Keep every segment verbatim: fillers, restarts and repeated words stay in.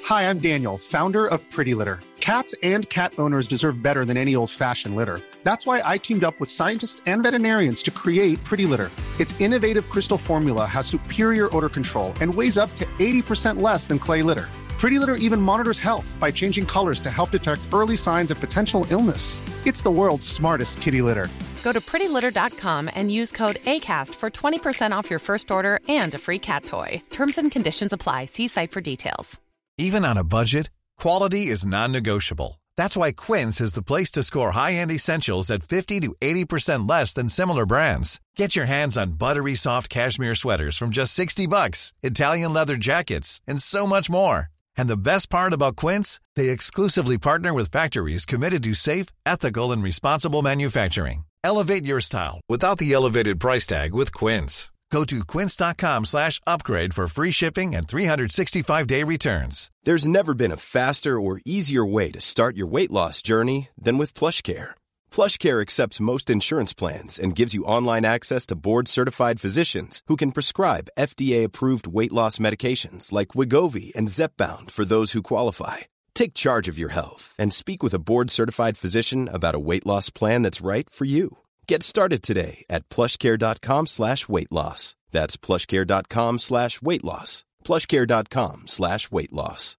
Hi, I'm Daniel, founder of Pretty Litter. Cats and cat owners deserve better than any old-fashioned litter. That's why I teamed up with scientists and veterinarians to create Pretty Litter. Its innovative crystal formula has superior odor control and weighs up to eighty percent less than clay litter. Pretty Litter even monitors health by changing colors to help detect early signs of potential illness. It's the world's smartest kitty litter. Go to pretty litter dot com and use code ACAST for twenty percent off your first order and a free cat toy. Terms and conditions apply. See site for details. Even on a budget, quality is non-negotiable. That's why Quince is the place to score high-end essentials at fifty to eighty percent less than similar brands. Get your hands on buttery soft cashmere sweaters from just sixty bucks, Italian leather jackets, and so much more. And the best part about Quince, they exclusively partner with factories committed to safe, ethical, and responsible manufacturing. Elevate your style without the elevated price tag with Quince. Go to quince.com slash upgrade for free shipping and three sixty-five day returns. There's never been a faster or easier way to start your weight loss journey than with PlushCare. PlushCare accepts most insurance plans and gives you online access to board-certified physicians who can prescribe F D A-approved weight loss medications like Wegovy and Zepbound for those who qualify. Take charge of your health and speak with a board-certified physician about a weight loss plan that's right for you. Get started today at plushcare.com slash weight loss. That's plushcare.com slash weight loss. plushcare.com slash weight loss.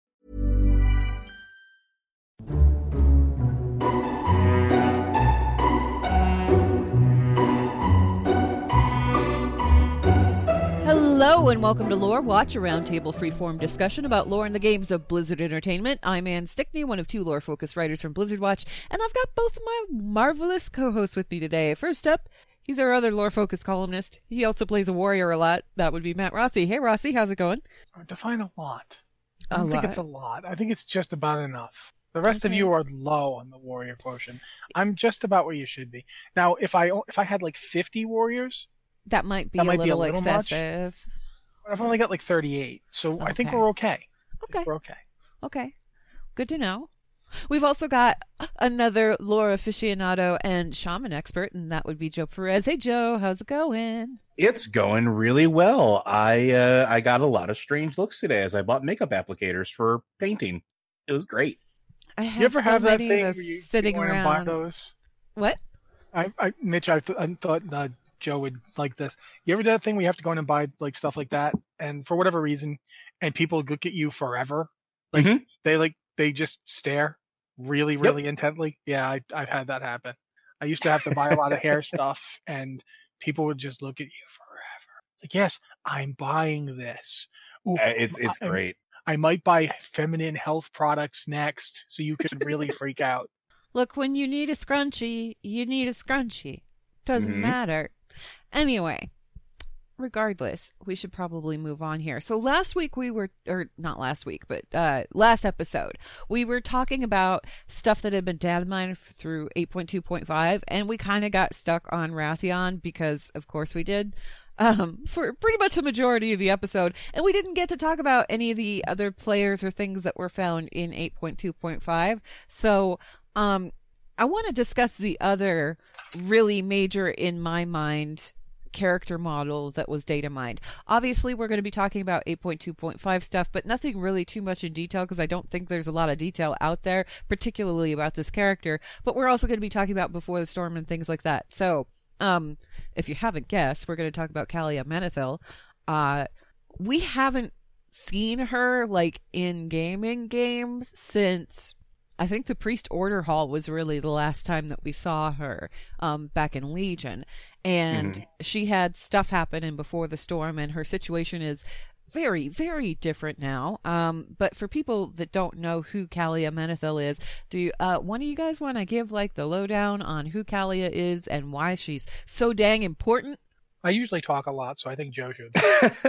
Hello and welcome to Lore Watch, a roundtable freeform discussion about lore in the games of Blizzard Entertainment. I'm Ann Stickney, one of two lore-focused writers from Blizzard Watch, and I've got both of my marvelous co-hosts with me today. First up, he's our other lore-focused columnist. He also plays a warrior a lot. That would be Matt Rossi. Hey, Rossi, how's it going? Define a lot. I A don't think lot. it's a lot. I think it's just about enough. The rest Okay. of you are low on the warrior quotient. I'm just about where you should be. Now, if I if I had like fifty warriors, That might be That a might be a little little much. excessive. but I've only got like thirty-eight, so I think Okay. we're okay. I Okay. think we're okay. Okay. Good to know. We've also got another lore aficionado and shaman expert, and that would be Joe Perez. Hey, Joe, how's it going? It's going really well. I uh, I got a lot of strange looks today as I bought makeup applicators for painting. It was great. I have You ever so have that many thing of where those you, sitting you go in and buy around. those? What? I, I Mitch, I, th- I thought uh, Joe would like this. You ever do that thing where you have to go in and buy like stuff like that, and for whatever reason, and people look at you forever, like Mhm. they like they just stare really, really intently. Yeah, I, I've had that happen. I used to have to buy a lot of hair stuff, and people would just look at you forever. Like, yes, I'm buying this. Ooh, Uh, It's it's I- great. I might buy feminine health products next, so you can really freak out. Look, when you need a scrunchie, you need a scrunchie. Doesn't Mhm. matter. Anyway, regardless, we should probably move on here. So last week we were, or not last week, but uh, last episode, we were talking about stuff that had been data mined through eight point two point five, and we kind of got stuck on Wrathion because, of course, we did. Um, for pretty much the majority of the episode, and we didn't get to talk about any of the other players or things that were found in eight point two point five. So, um, I want to discuss the other really major, in my mind, character model that was data mined. Obviously, we're going to be talking about eight point two point five stuff, but nothing really too much in detail because I don't think there's a lot of detail out there, particularly about this character. But we're also going to be talking about Before the Storm and things like that. So, um, if you haven't guessed, we're going to talk about Kalia Menethil. Uh, we haven't seen her like in gaming games since I think the Priest Order Hall was really the last time that we saw her, um, back in Legion. And Mhm. she had stuff happen in Before the Storm, and her situation is very, very different now. Um, but for people that don't know who Kalia Menethil is, do uh, one of you guys want to give like the lowdown on who Kalia is and why she's so dang important? I usually talk a lot, so I think Joe should.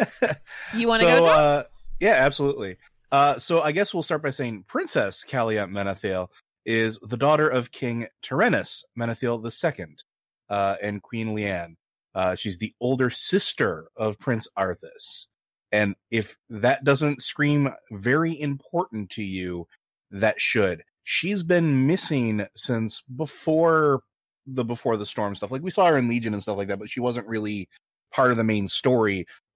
You want to so, go, Joe? uh, yeah, absolutely. Uh, so I guess we'll start by saying Princess Kalia Menethil is the daughter of King Tyrannus Menethil the Second uh, and Queen Leanne. Uh, she's the older sister of Prince Arthas. And if that doesn't scream very important to you, that should. She's been missing since before the Before the Storm stuff. Like, we saw her in Legion and stuff like that, but she wasn't really part of the main story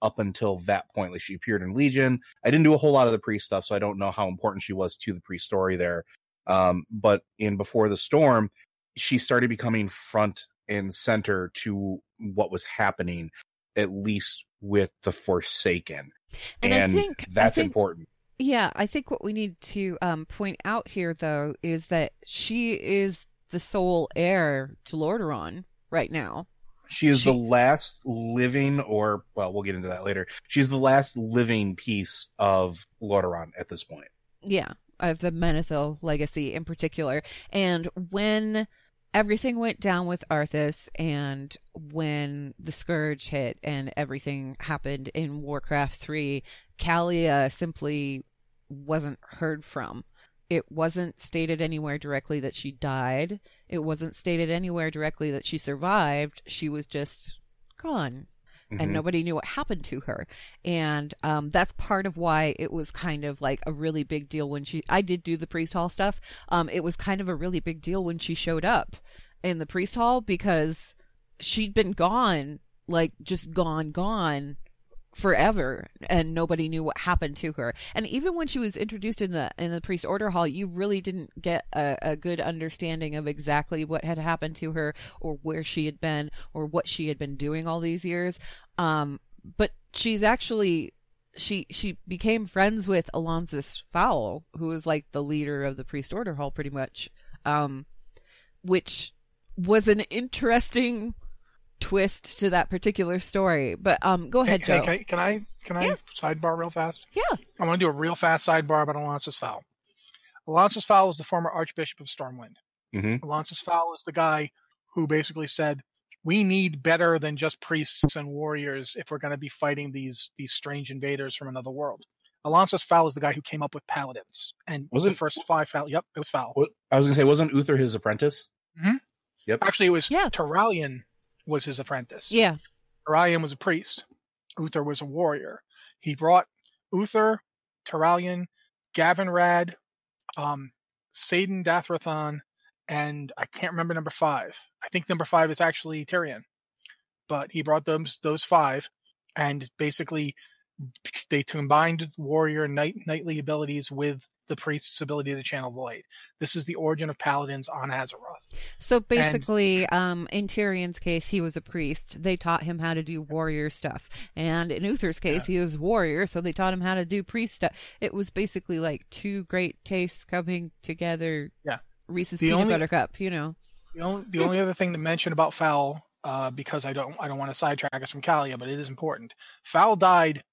up until that point. Like she appeared in Legion. I didn't do a whole lot of the priest stuff, so I don't know how important she was to the priest story there. Um, but in Before the Storm, she started becoming front and center to what was happening, at least with the Forsaken. And, and I think that's I think, important. Yeah, I think what we need to um, point out here, though, is that she is the sole heir to Lordaeron right now. She is she... the last living, or, well, we'll get into that later. She's the last living piece of Lordaeron at this point. Yeah, of the Menethil legacy in particular. And when everything went down with Arthas, and when the Scourge hit and everything happened in Warcraft three, Kalia simply wasn't heard from. It wasn't stated anywhere directly that she died. It wasn't stated anywhere directly that she survived. She was just gone. Mm-hmm. And nobody knew what happened to her. And um, that's part of why it was kind of like a really big deal when she... I did do the Priest Hall stuff. Um, it was kind of a really big deal when she showed up in the Priest Hall, because she'd been gone, like just gone, gone forever, and nobody knew what happened to her. And even when she was introduced in the in the Priest Order Hall, you really didn't get a, a good understanding of exactly what had happened to her, or where she had been, or what she had been doing all these years. Um, but she's actually she she became friends with Alonsis Fowl, who was like the leader of the Priest Order Hall, pretty much, um, which was an interesting twist to that particular story. But um, go ahead, hey, Joe. Hey, can I can I yeah. sidebar real fast? Yeah. I want to do a real fast sidebar about Alonsis Fowl. Alonsis Fowl is the former Archbishop of Stormwind. Mm-hmm. Alonsis Fowl is the guy who basically said, we need better than just priests and warriors if we're going to be fighting these these strange invaders from another world. Alonsis Fowl is the guy who came up with paladins. And was the it, first five Fowl? Yep, it was Fowl. What, I was going to say, wasn't Uther his apprentice? Mm-hmm. Yep. Actually, it was yeah. Turalyon was his apprentice. Yeah. Turalyon was a priest. Uther was a warrior. He brought Uther, Turalyon, Gavinrad, um, Saidan Dathrathon, and I can't remember number five. I think number five is actually Tyrion. But he brought those those five, and basically they combined warrior knight knightly abilities with the priest's ability to channel the light. This is the origin of paladins on Azeroth. So basically, and, um, in Tyrion's case, he was a priest. They taught him how to do warrior stuff. And in Uther's case, yeah. he was a warrior, so they taught him how to do priest stuff. It was basically like two great tastes coming together. Yeah. Reese's the peanut only, butter cup, you know. The only, the only other thing to mention about Fowl, uh, because I don't I don't want to sidetrack us from Kalia, but it is important. Fowl died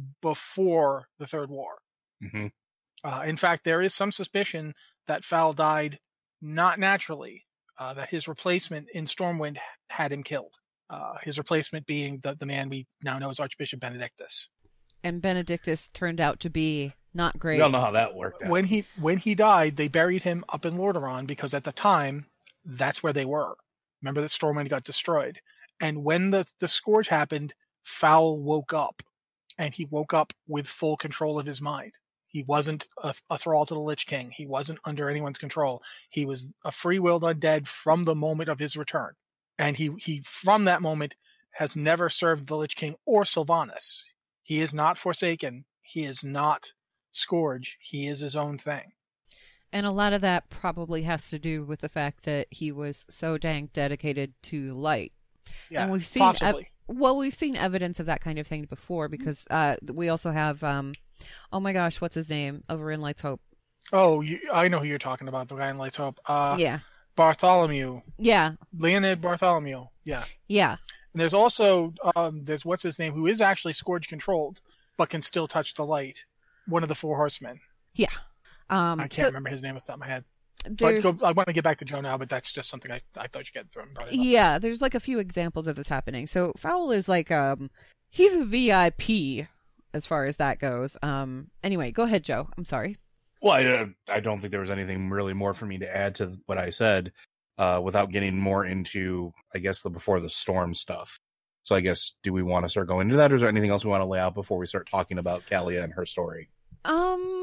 before the Third War. Mm-hmm. Uh, in fact, there is some suspicion that Fowl died not naturally, uh, that his replacement in Stormwind had him killed. Uh, his replacement being the, the man we now know as Archbishop Benedictus. And Benedictus turned out to be not great. We don't know how that worked out. When he, when he died, they buried him up in Lordaeron because at the time, that's where they were. Remember that Stormwind got destroyed. And when the, the Scourge happened, Fowl woke up. And he woke up with full control of his mind. He wasn't a, a thrall to the Lich King. He wasn't under anyone's control. He was a free-willed undead from the moment of his return. And he, he from that moment, has never served the Lich King or Sylvanas. He is not Forsaken. He is not Scourge. He is his own thing. And a lot of that probably has to do with the fact that he was so dang dedicated to light. Yeah, and we've seen possibly. Ev- well, we've seen evidence of that kind of thing before, because uh, we also have, um, oh my gosh, what's his name over in Light's Hope? Oh, you, I know who you're talking about, the guy in Light's Hope. Uh, yeah. Bartholomew. Yeah. Leonid Bartholomew. Yeah. Yeah. And there's also, um, there's what's his name, who is actually Scourge controlled, but can still touch the light. One of the Four Horsemen. Yeah. Um, I can't so remember his name off the top of my head. There's, Go, I want to get back to Joe now, but that's just something I, I thought you get through. Yeah, there's like a few examples of this happening. So Fowl is like, um, he's a V I P as far as that goes. Um, anyway, go ahead, Joe. I'm sorry. Well, I, I don't think there was anything really more for me to add to what I said, uh, without getting more into, I guess, the Before the Storm stuff. So I guess, do we want to start going into that, or is there anything else we want to lay out before we start talking about Kalia and her story? Um...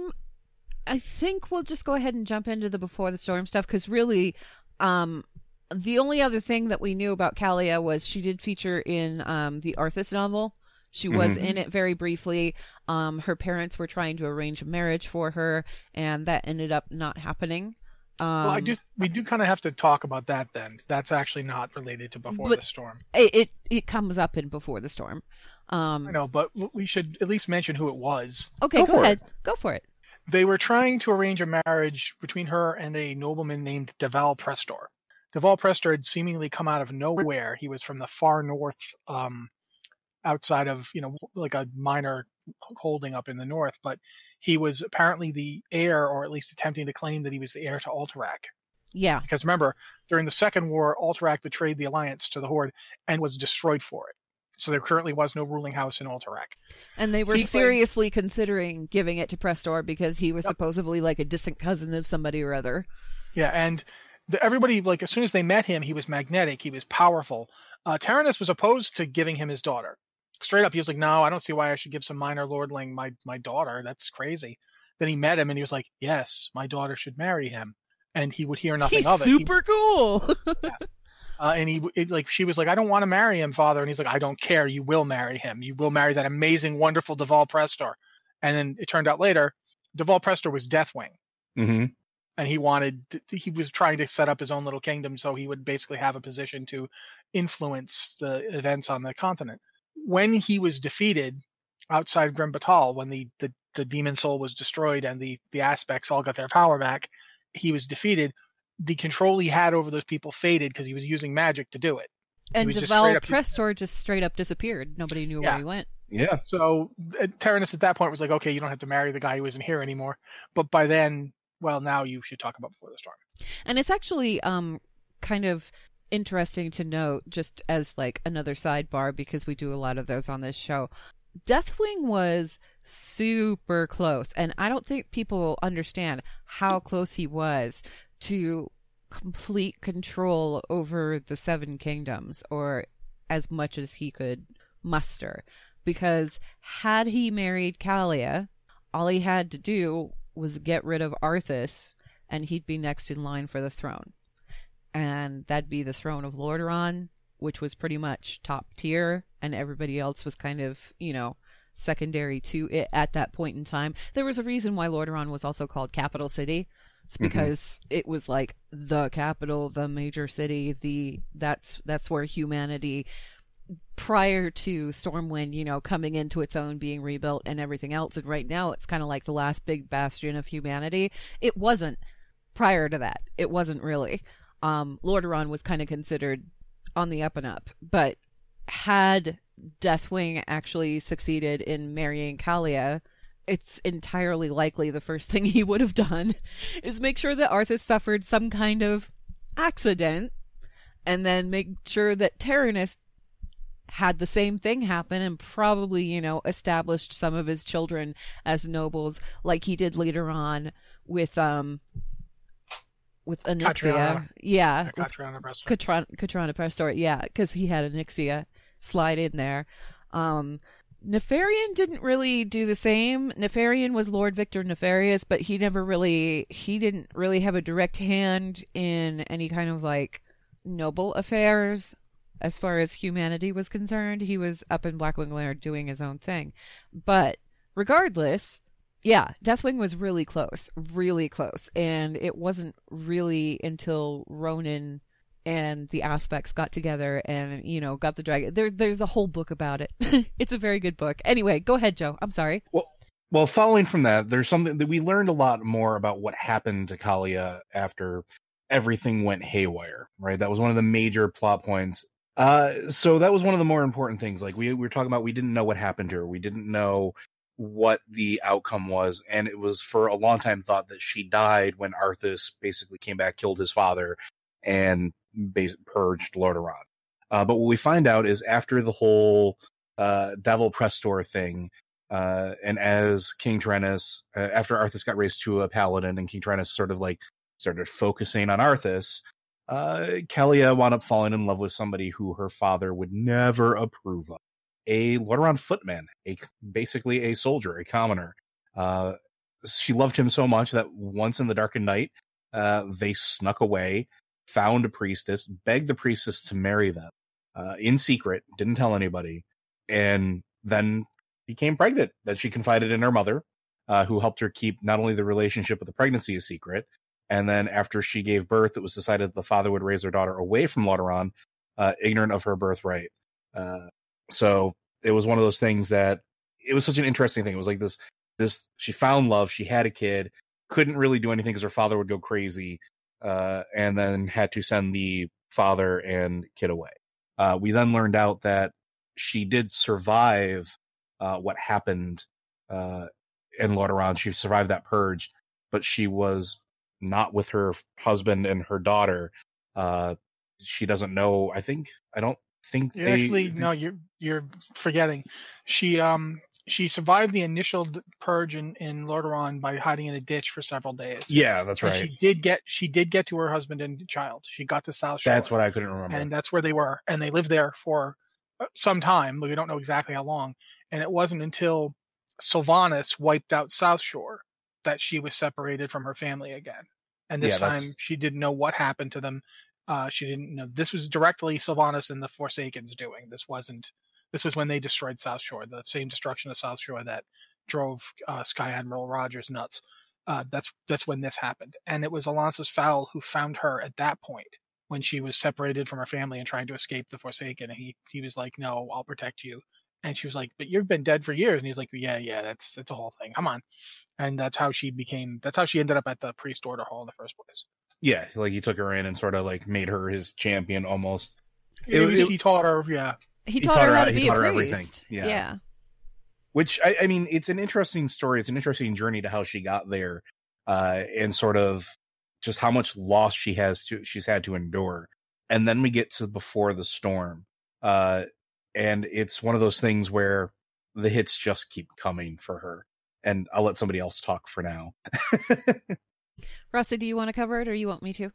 I think we'll just go ahead and jump into the Before the Storm stuff, because really, um, the only other thing that we knew about Kalia was she did feature in um, the Arthas novel. She was Mhm. in it very briefly. Um, her parents were trying to arrange a marriage for her, and that ended up not happening. Um, Well, I do. We do kind of have to talk about that then. That's actually not related to Before But- the Storm. it, it it comes up in Before the Storm. Um, I know, but w- we should at least mention who it was. okay, Go go, for ahead. Go for it. They were trying to arrange a marriage between her and a nobleman named Deval Prestor. Deval Prestor had seemingly come out of nowhere. He was from the far north, um, outside of, you know, like a minor holding up in the north, but he was apparently the heir, or at least attempting to claim that he was the heir to Alterac. Yeah. Because remember, during the Second War, Alterac betrayed the Alliance to the Horde and was destroyed for it. So there currently was no ruling house in Alterac. And they were He claimed- seriously considering giving it to Prestor because he was Yep. supposedly like a distant cousin of somebody or other. Yeah, and the, everybody, like, as soon as they met him, he was magnetic, he was powerful. Uh, Taranis was opposed to giving him his daughter. Straight up, he was like, no, I don't see why I should give some minor lordling my, my daughter. That's crazy. Then he met him, and he was like, yes, my daughter should marry him. And he would hear nothing He's of it. He- super cool. Uh, and he it, like she was like, I don't want to marry him, father. And he's like, I don't care. You will marry him. You will marry that amazing, wonderful Deval Prestor. And then it turned out later, Deval Prestor was Deathwing, Mm-hmm. and he wanted to, he was trying to set up his own little kingdom, so he would basically have a position to influence the events on the continent. When he was defeated outside Grim Batal, when the, the the demon soul was destroyed and the the aspects all got their power back, he was defeated. The control he had over those people faded because he was using magic to do it. And was just straight Deval up- Prestor just straight up disappeared. Nobody knew Yeah. where he went. Yeah. So uh, Taranis at that point was like, okay, you don't have to marry the guy who isn't here anymore. But by then, well, now you should talk about Before the Storm. And it's actually um kind of interesting to note, just as like another sidebar, because we do a lot of those on this show. Deathwing was super close, and I don't think people understand how close he was to complete control over the Seven Kingdoms, or as much as he could muster. Because had he married Kalia, all he had to do was get rid of Arthas, and he'd be next in line for the throne. And that'd be the throne of Lordaeron, which was pretty much top tier, and everybody else was kind of, you know, secondary to it at that point in time. There was a reason why Lordaeron was also called Capital City. It's because mm-hmm. it was like the capital, the major city, the that's that's where humanity, prior to Stormwind, you know, coming into its own, being rebuilt and everything else. And right now it's kind of like the last big bastion of humanity. It wasn't prior to that. It wasn't really. Um, Lordaeron was kind of considered on the up and up. But had Deathwing actually succeeded in marrying Kalia, it's entirely likely the first thing he would have done is make sure that Arthas suffered some kind of accident, and then make sure that Taranis had the same thing happen, and probably, you know, established some of his children as nobles, like he did later on with um with Onyxia. Catriona. Yeah, Yeah, Catriona Prestor. Catriona, Catriona Prestor, yeah, because he had Onyxia slide in there. Um, Nefarian didn't really do the same. Nefarian was Lord Victor Nefarious, but he never really, he didn't really have a direct hand in any kind of like noble affairs as far as humanity was concerned. He was up in Blackwing Lair doing his own thing. But regardless, yeah, Deathwing was really close, really close. And it wasn't really until Ronan and the Aspects got together and, you know, got the dragon. There, there's a whole book about it. It's a very good book. Anyway, go ahead, Joe. I'm sorry. Well, well, following from that, there's something that we learned a lot more about what happened to Kalia after everything went haywire, right? That was one of the major plot points. Uh, so that was one of the more important things. Like we, we were talking about, we didn't know what happened to her. We didn't know what the outcome was. And it was for a long time thought that she died when Arthas basically came back, killed his father, and bas- purged Lordaeron. Uh, but what we find out is after the whole uh, Deval Prestor thing, uh, and as King Taranis, uh, after Arthas got raised to a paladin and King Taranis sort of like started focusing on Arthas, uh, Kalia wound up falling in love with somebody who her father would never approve of. A Lordaeron footman, a basically a soldier, a commoner. Uh, she loved him so much that once in the darkened night, uh, they snuck away, found a priestess, begged the priestess to marry them uh, in secret, didn't tell anybody, and then became pregnant, that she confided in her mother, uh, who helped her keep not only the relationship with the pregnancy a secret, and then after she gave birth, it was decided that the father would raise their daughter away from Lordaeron, uh, ignorant of her birthright. Uh, so it was one of those things that it was such an interesting thing. It was like this, this, she found love, she had a kid, couldn't really do anything because her father would go crazy, uh, and then had to send the father and kid away. Uh, we then learned out that she did survive uh, what happened uh, in Lordaeron. She survived that purge, but she was not with her husband and her daughter. Uh, she doesn't know. I think I don't think You they actually think- no, you're you're forgetting. She um she survived the initial d- purge in, in Lordaeron by hiding in a ditch for several days. Yeah, that's And right. she did get she did get to her husband and child. She got to South Shore. That's what I couldn't remember. And that's where they were, and they lived there for uh, some time. But we don't know exactly how long. And it wasn't until Sylvanas wiped out South Shore that she was separated from her family again. And this Yeah, time that's- she didn't know what happened to them. Uh, she didn't know. This was directly Sylvanas and the Forsakens doing. This wasn't. This was when they destroyed South Shore, the same destruction of South Shore that drove uh, Sky Admiral Rogers nuts. Uh, that's that's when this happened, and it was Alonsus Fowl who found her at that point when she was separated from her family and trying to escape the Forsaken. And he he was like, "No, I'll protect you." And she was like, "But you've been dead for years." And he's like, "Yeah, yeah, that's that's a whole thing. Come on." And that's how she became. That's how she ended up at the Priest Order Hall in the first place. Yeah, like he took her in and sort of like made her his champion almost. It, It- was, it- he taught her, yeah. He, He taught, taught her her how how- to he be a taught her everything. priest. Yeah. yeah. Which I, I mean, it's an interesting story. It's an interesting journey to how she got there, uh, and sort of just how much loss she has to she's had to endure. And then we get to Before the Storm, uh, and it's one of those things where the hits just keep coming for her. And I'll let somebody else talk for now. Rusty, do you want to cover it, or you want me to?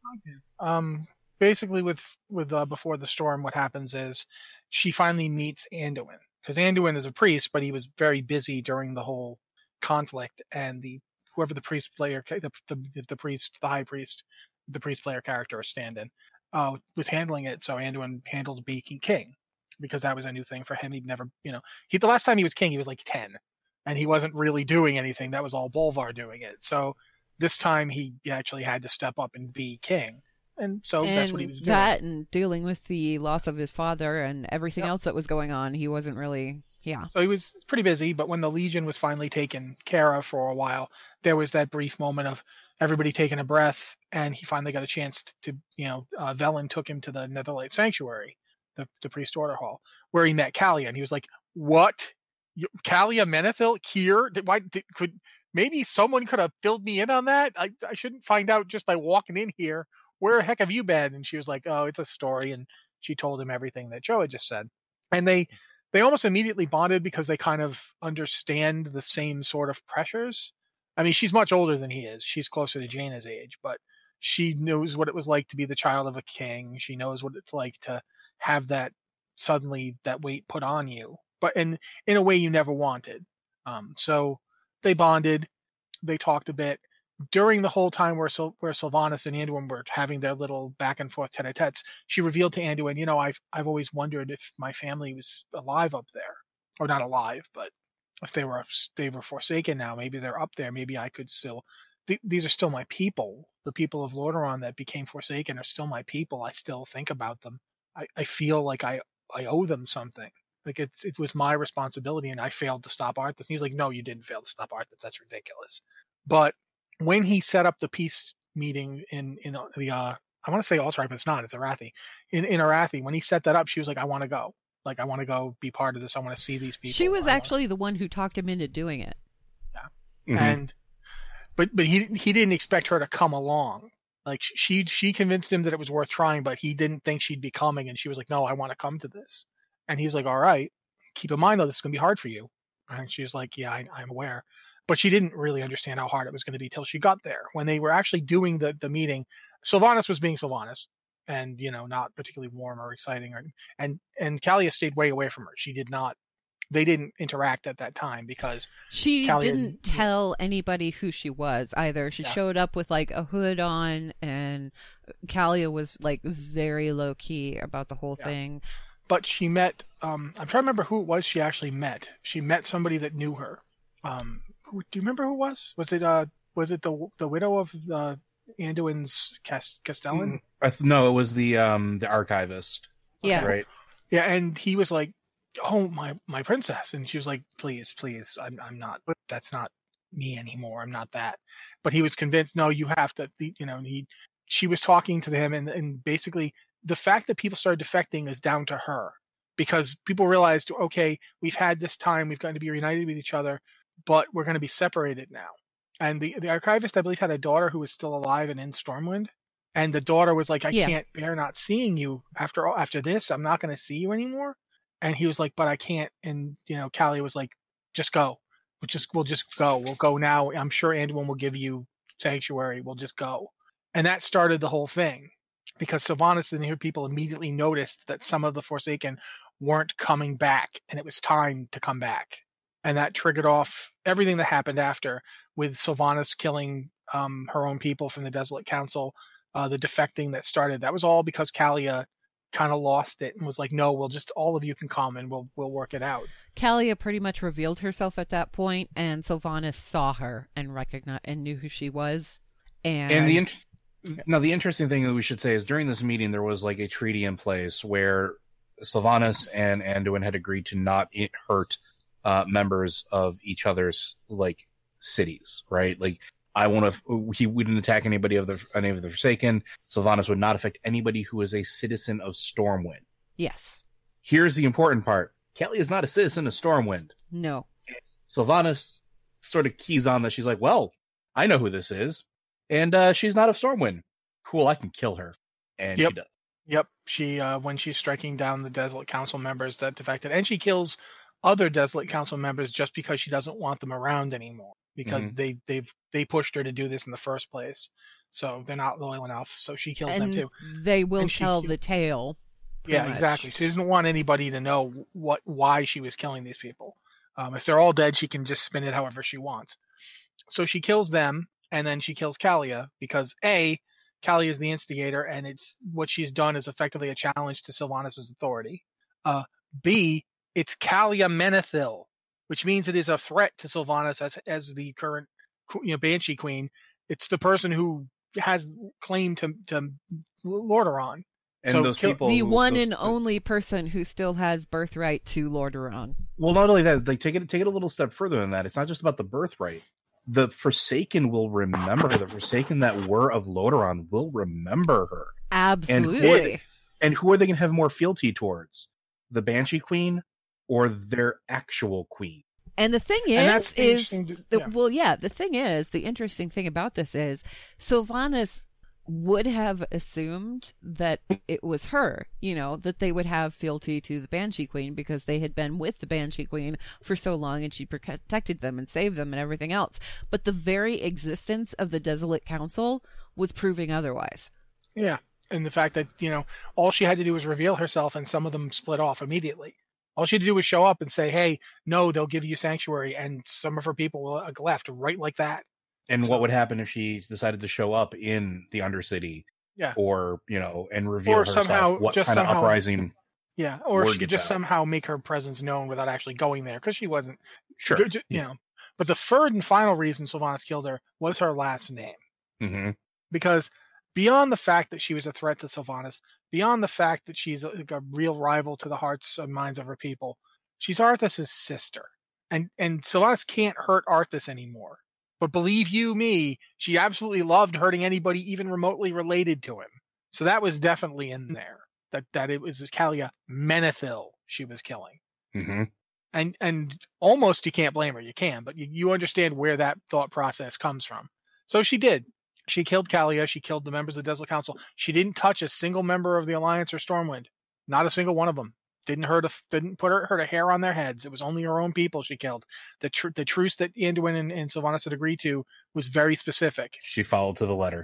Um, basically, with with uh, Before the Storm, what happens is she finally meets Anduin, because Anduin is a priest, but he was very busy during the whole conflict, and the whoever the priest player, the the, the priest, the high priest, the priest player character or stand-in, uh, was handling it. So Anduin handled being king because that was a new thing for him. He'd never, you know, he the last time he was king, he was like ten, and he wasn't really doing anything. That was all Bolvar doing it. So this time he actually had to step up and be king. And so and that's what he was doing. that and dealing with the loss of his father and everything Yep. else that was going on, he wasn't really, yeah. So he was pretty busy, but when the Legion was finally taken care of for a while, there was that brief moment of everybody taking a breath, and he finally got a chance to, you know, uh, Velen took him to the Netherlight Sanctuary, the, the Priest Order Hall, where he met Kalia, and he was like, what? You, Kalia Menethil here? Did, why, did, could maybe someone could have filled me in on that? I, I shouldn't find out just by walking in here. Where the heck have you been? And she was like, oh, it's a story. And she told him everything that Joe had just said. And they they almost immediately bonded because they kind of understand the same sort of pressures. I mean, she's much older than he is. She's closer to Jaina's age, but she knows what it was like to be the child of a king. She knows what it's like to have that suddenly that weight put on you, but in in a way you never wanted. Um, so they bonded. They talked a bit. During the whole time where Sil- where Sylvanas and Anduin were having their little back and forth tete-a-tetes, she revealed to Anduin, you know, I've I've always wondered if my family was alive up there, or not alive, but if they were they were forsaken now, maybe they're up there. Maybe I could still. Th- these are still my people. The people of Lordaeron that became forsaken are still my people. I still think about them. I, I feel like I I owe them something. Like it's it was my responsibility, and I failed to stop Arthas. And he's like, no, you didn't fail to stop Arthas. That's ridiculous. But when he set up the peace meeting in in the uh, I want to say Altari, but it's not. It's Arathi. In in Arathi, when he set that up, she was like, "I want to go. Like, I want to go be part of this. I want to see these people." She was I wanna-" actually the one who talked him into doing it. Mhm. and but but he he didn't expect her to come along. Like she she convinced him that it was worth trying, but he didn't think she'd be coming. And she was like, "No, I want to come to this." And he's like, "All right. Keep in mind though, this is gonna be hard for you." And she was like, "Yeah, I, I'm aware." But she didn't really understand how hard it was going to be till she got there. When they were actually doing the, the meeting, Sylvanas was being Sylvanas, and you know, not particularly warm or exciting. Or, and and Kalia stayed way away from her. She did not. They didn't interact at that time because She Kalia- didn't tell anybody who she was either. She Yeah. showed up with like a hood on, and Kalia was like very low key about the whole Yeah. thing. but she met. Um, I'm trying to remember who it was she actually met. She met somebody that knew her. Um, who, do you remember who it was? Was it uh was it the the widow of the Anduin's Cast- Castellan? I th- no, it was the um the archivist. Yeah. Right. Yeah, and he was like, "Oh, my my princess," and she was like, "Please, please, I'm I'm not. That's not me anymore. I'm not that." But he was convinced. No, you have to. You know, he. She was talking to him, and and basically the fact that people started defecting is down to her, because people realized, okay, we've had this time, we've gotten to be reunited with each other, but we're going to be separated now. And the the archivist, I believe, had a daughter who was still alive and in Stormwind. And the daughter was like, I Yeah. can't bear not seeing you after all, after this. I'm not going to see you anymore. And he was like, but I can't. And, you know, Callie was like, just go. We'll just, we'll just go. We'll go now. I'm sure Anduin will give you sanctuary. We'll just go. And that started the whole thing, because Sylvanas and her people immediately noticed that some of the Forsaken weren't coming back, and it was time to come back. And that triggered off everything that happened after, with Sylvanas killing um, her own people from the Desolate Council. Uh, the defecting that started, that was all because Kalia kind of lost it and was like, no, we'll just, all of you can come and we'll we'll work it out. Kalia pretty much revealed herself at that point, and Sylvanas saw her and recognized and knew who she was. And, And the int- now the interesting thing that we should say is during this meeting there was like a treaty in place where Sylvanas and Anduin had agreed to not i- hurt uh, members of each other's like cities, right? Like, I won't. He wouldn't attack anybody of the any of the Forsaken. Sylvanas would not affect anybody who is a citizen of Stormwind. yes, Here's the important part: Kelly is not a citizen of Stormwind. no, Sylvanas sort of keys on that. She's like, "Well, I know who this is, and uh, she's not of Stormwind. Cool, I can kill her." And Yep. she does. Yep, she uh, when she's striking down the Desolate Council members that defected, and she kills other Desolate Council members just because she doesn't want them around anymore, because they they've they pushed her to do this in the first place, so they're not loyal enough. So she kills them and too. they will And she- tell the tale. pretty Yeah, much. exactly. She doesn't want anybody to know what why she was killing these people. Um, if they're all dead, she can just spin it however she wants. So she kills them, and then she kills Kalia because A, Kalia is the instigator, and it's what she's done is effectively a challenge to Sylvanas' authority. Uh, B, it's Kalia Menethil, which means it is a threat to Sylvanas as as the current, you know, Banshee Queen. It's the person who has claim to to Lordaeron. And So those kill- people, The who- one those- and only person who still has birthright to Lordaeron. Well, not only that, like take it take it a little step further than that. It's not just about the birthright. The Forsaken will remember her. The Forsaken that were of Lordaeron will remember her. Absolutely. And who are they going to have more fealty towards? The Banshee Queen or their actual queen? And the thing And is, that's the is interesting to- the, yeah. well, yeah, the thing is, the interesting thing about this is Sylvanas would have assumed that it was her, you know, that they would have fealty to the Banshee Queen because they had been with the Banshee Queen for so long and she protected them and saved them and everything else. But the very existence of the Desolate Council was proving otherwise. Yeah, and the fact that, you know, all she had to do was reveal herself, and some of them split off immediately. All she had to do was show up and say, hey, no, they'll give you sanctuary, and some of her people left right like that. And So- what would happen if she decided to show up in the Undercity? Yeah. Or, you know, and reveal Or herself? somehow- what just kind somehow- of uprising? Yeah, or Word she could gets just out. somehow make her presence known without actually going there, because she wasn't. Sure. good to- You know. But the third and final reason Sylvanas killed her was her last name. hmm Because beyond the fact that she was a threat to Sylvanas, beyond the fact that she's a, like a real rival to the hearts and minds of her people, she's Arthas' sister. And and Sylvanas can't hurt Arthas anymore. But believe you me, she absolutely loved hurting anybody even remotely related to him. So that was definitely in there. That that it was Kalia Menethil she was killing. hmm And and almost you can't blame her. You can, but you, you understand where that thought process comes from. So she did. She killed Kalia. She killed the members of the Desolate Council. She didn't touch a single member of the Alliance or Stormwind. Not a single one of them. Didn't hurt a didn't put her, hurt a hair on their heads. It was only her own people she killed. The tr- the truce that Anduin and, and Sylvanas had agreed to was very specific. She followed to the letter.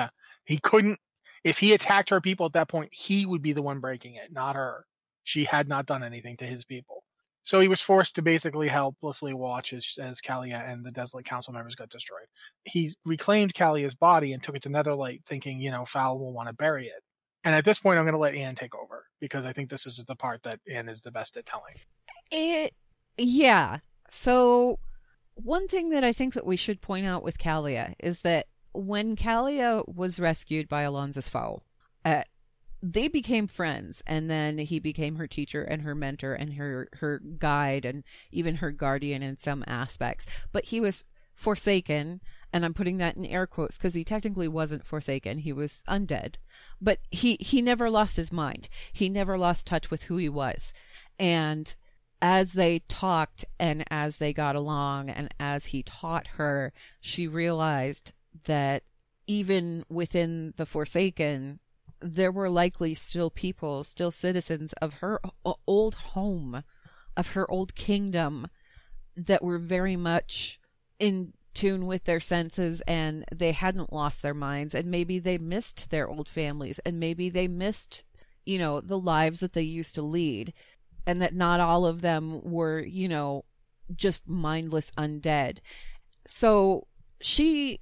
He couldn't. If he attacked her people at that point, he would be the one breaking it, not her. She had not done anything to his people. So he was forced to basically helplessly watch as, as Kalia and the Desolate Council members got destroyed. He reclaimed Kalia's body and took it to Netherlight, thinking, you know, Fowl will want to bury it. And at this point, I'm going to let Anne take over because I think this is the part that Anne is the best at telling. It, yeah. So one thing that I think that we should point out with Kalia is that when Kalia was rescued by Alonzus Faol, uh, they became friends, and then he became her teacher and her mentor and her, her guide and even her guardian in some aspects. But he was forsaken, and I'm putting that in air quotes because he technically wasn't forsaken. He was undead. But he, he never lost his mind. He never lost touch with who he was. And as they talked and as they got along and as he taught her, she realized that even within the Forsaken, there were likely still people, still citizens of her old home, of her old kingdom, that were very much in tune with their senses, and they hadn't lost their minds, and maybe they missed their old families, and maybe they missed, you know, the lives that they used to lead, and that not all of them were, you know, just mindless undead. So she,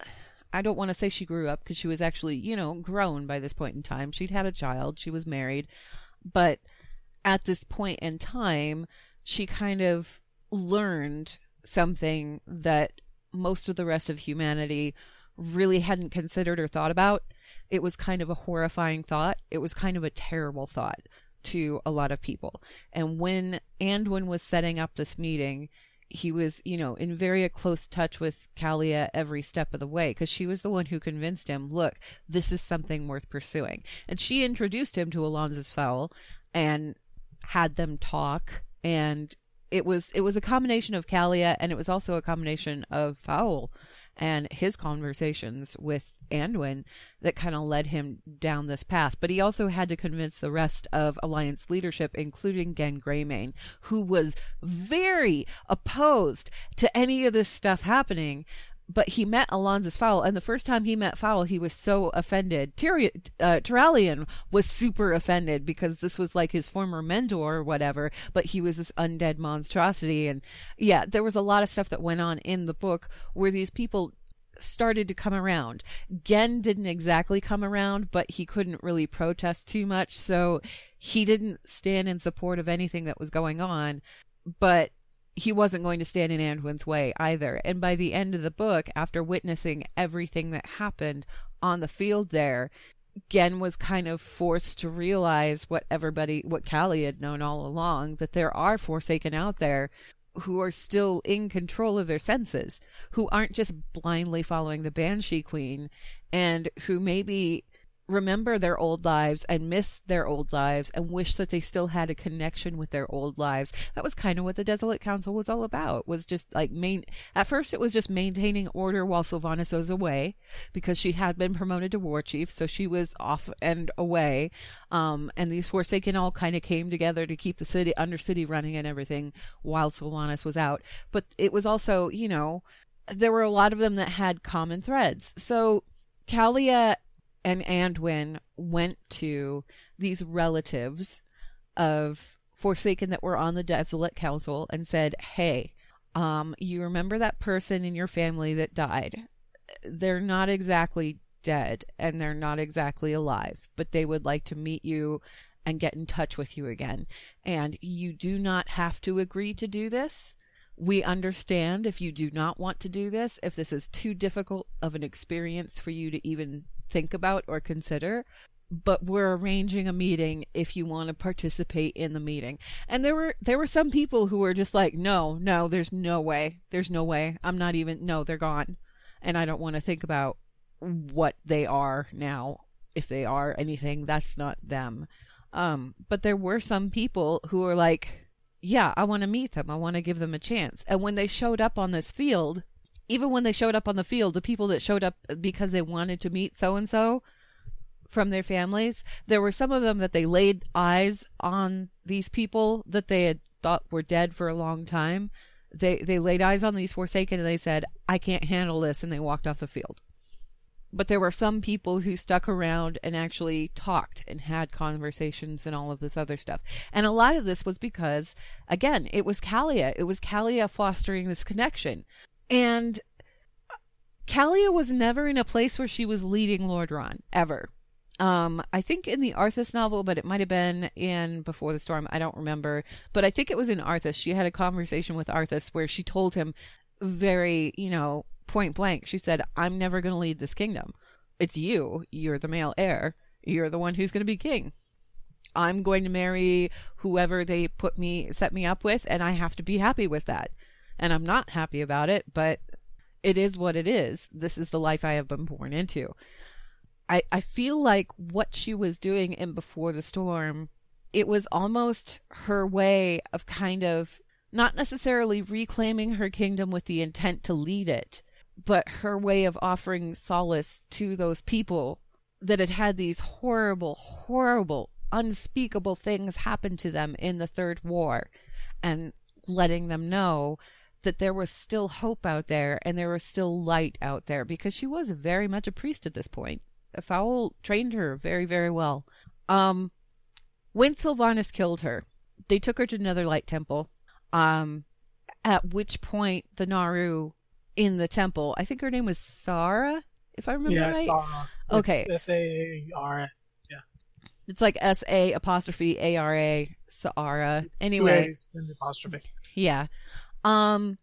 I don't want to say she grew up, because she was actually, you know, grown by this point in time. She'd had a child, she was married, but at this point in time, she kind of learned something that most of the rest of humanity really hadn't considered or thought about. It was kind of a horrifying thought. It was kind of a terrible thought to a lot of people. And when Anduin was setting up this meeting, he was, you know, in very close touch with Kalia every step of the way, because she was the one who convinced him, look, this is something worth pursuing. And she introduced him to Alonzus Faol and had them talk, and it was it was a combination of Kalia, and it was also a combination of Faol and his conversations with Anduin that kind of led him down this path. But he also had to convince the rest of Alliance leadership, including Genn Greymane, who was very opposed to any of this stuff happening. But he met Alonzus Faol, and the first time he met Faol, he was so offended. Tyr- uh, Turalyon was super offended because this was like his former mentor or whatever, but he was this undead monstrosity. And yeah, there was a lot of stuff that went on in the book where these people started to come around. Genn didn't exactly come around, but he couldn't really protest too much, so he didn't stand in support of anything that was going on, but he wasn't going to stand in Anduin's way either. And by the end of the book, after witnessing everything that happened on the field there, Genn was kind of forced to realize what everybody, what Kalia had known all along, that there are Forsaken out there who are still in control of their senses, who aren't just blindly following the Banshee Queen, and who maybe remember their old lives and miss their old lives and wish that they still had a connection with their old lives. That was kind of what the Desolate Council was all about, was just like main at first it was just maintaining order while Sylvanas was away, because she had been promoted to war chief, so she was off and away, um and these Forsaken all kind of came together to keep the city Undercity running and everything while Sylvanas was out. But it was also, you know, there were a lot of them that had common threads. So Kalia and Anduin went to these relatives of Forsaken that were on the Desolate Council and said, hey, um, you remember that person in your family that died? They're not exactly dead and they're not exactly alive, but they would like to meet you and get in touch with you again. And you do not have to agree to do this. We understand if you do not want to do this, if this is too difficult of an experience for you to even think about or consider, but we're arranging a meeting if you want to participate in the meeting. And there were there were some people who were just like, no, no, there's no way. There's no way. I'm not even, no, they're gone. And I don't want to think about what they are now. If they are anything, that's not them. Um, but there were some people who were like, yeah, I want to meet them. I want to give them a chance. And when they showed up on this field, even when they showed up on the field, the people that showed up because they wanted to meet so-and-so from their families, there were some of them that they laid eyes on these people that they had thought were dead for a long time. They they laid eyes on these Forsaken and they said, I can't handle this, and they walked off the field. But there were some people who stuck around and actually talked and had conversations and all of this other stuff. And a lot of this was because, again, it was Kalia. It was Kalia fostering this connection. And Kalia was never in a place where she was leading Lordran, ever. Um, I think in the Arthas novel, but it might have been in Before the Storm. I don't remember. But I think it was in Arthas. She had a conversation with Arthas where she told him very, you know, point blank. She said, I'm never going to lead this kingdom. It's you. You're the male heir. You're the one who's going to be king. I'm going to marry whoever they put me, set me up with, and I have to be happy with that. And I'm not happy about it, but it is what it is. This is the life I have been born into. I, I feel like what she was doing in Before the Storm, it was almost her way of kind of not necessarily reclaiming her kingdom with the intent to lead it, but her way of offering solace to those people that had had these horrible, horrible, unspeakable things happen to them in the Third War, and letting them know that there was still hope out there and there was still light out there, because she was very much a priest at this point. Fowl trained her very, very well. Um, when Sylvanas killed her, they took her to Netherlight Temple, um, at which point the Naru in the temple, I think her name was Sara, if I remember yeah, right. Sara. Okay. S A R A. Yeah. It's like S A apostrophe A R A, Sara. It's Anyway. two A's and the apostrophe. Yeah. Um,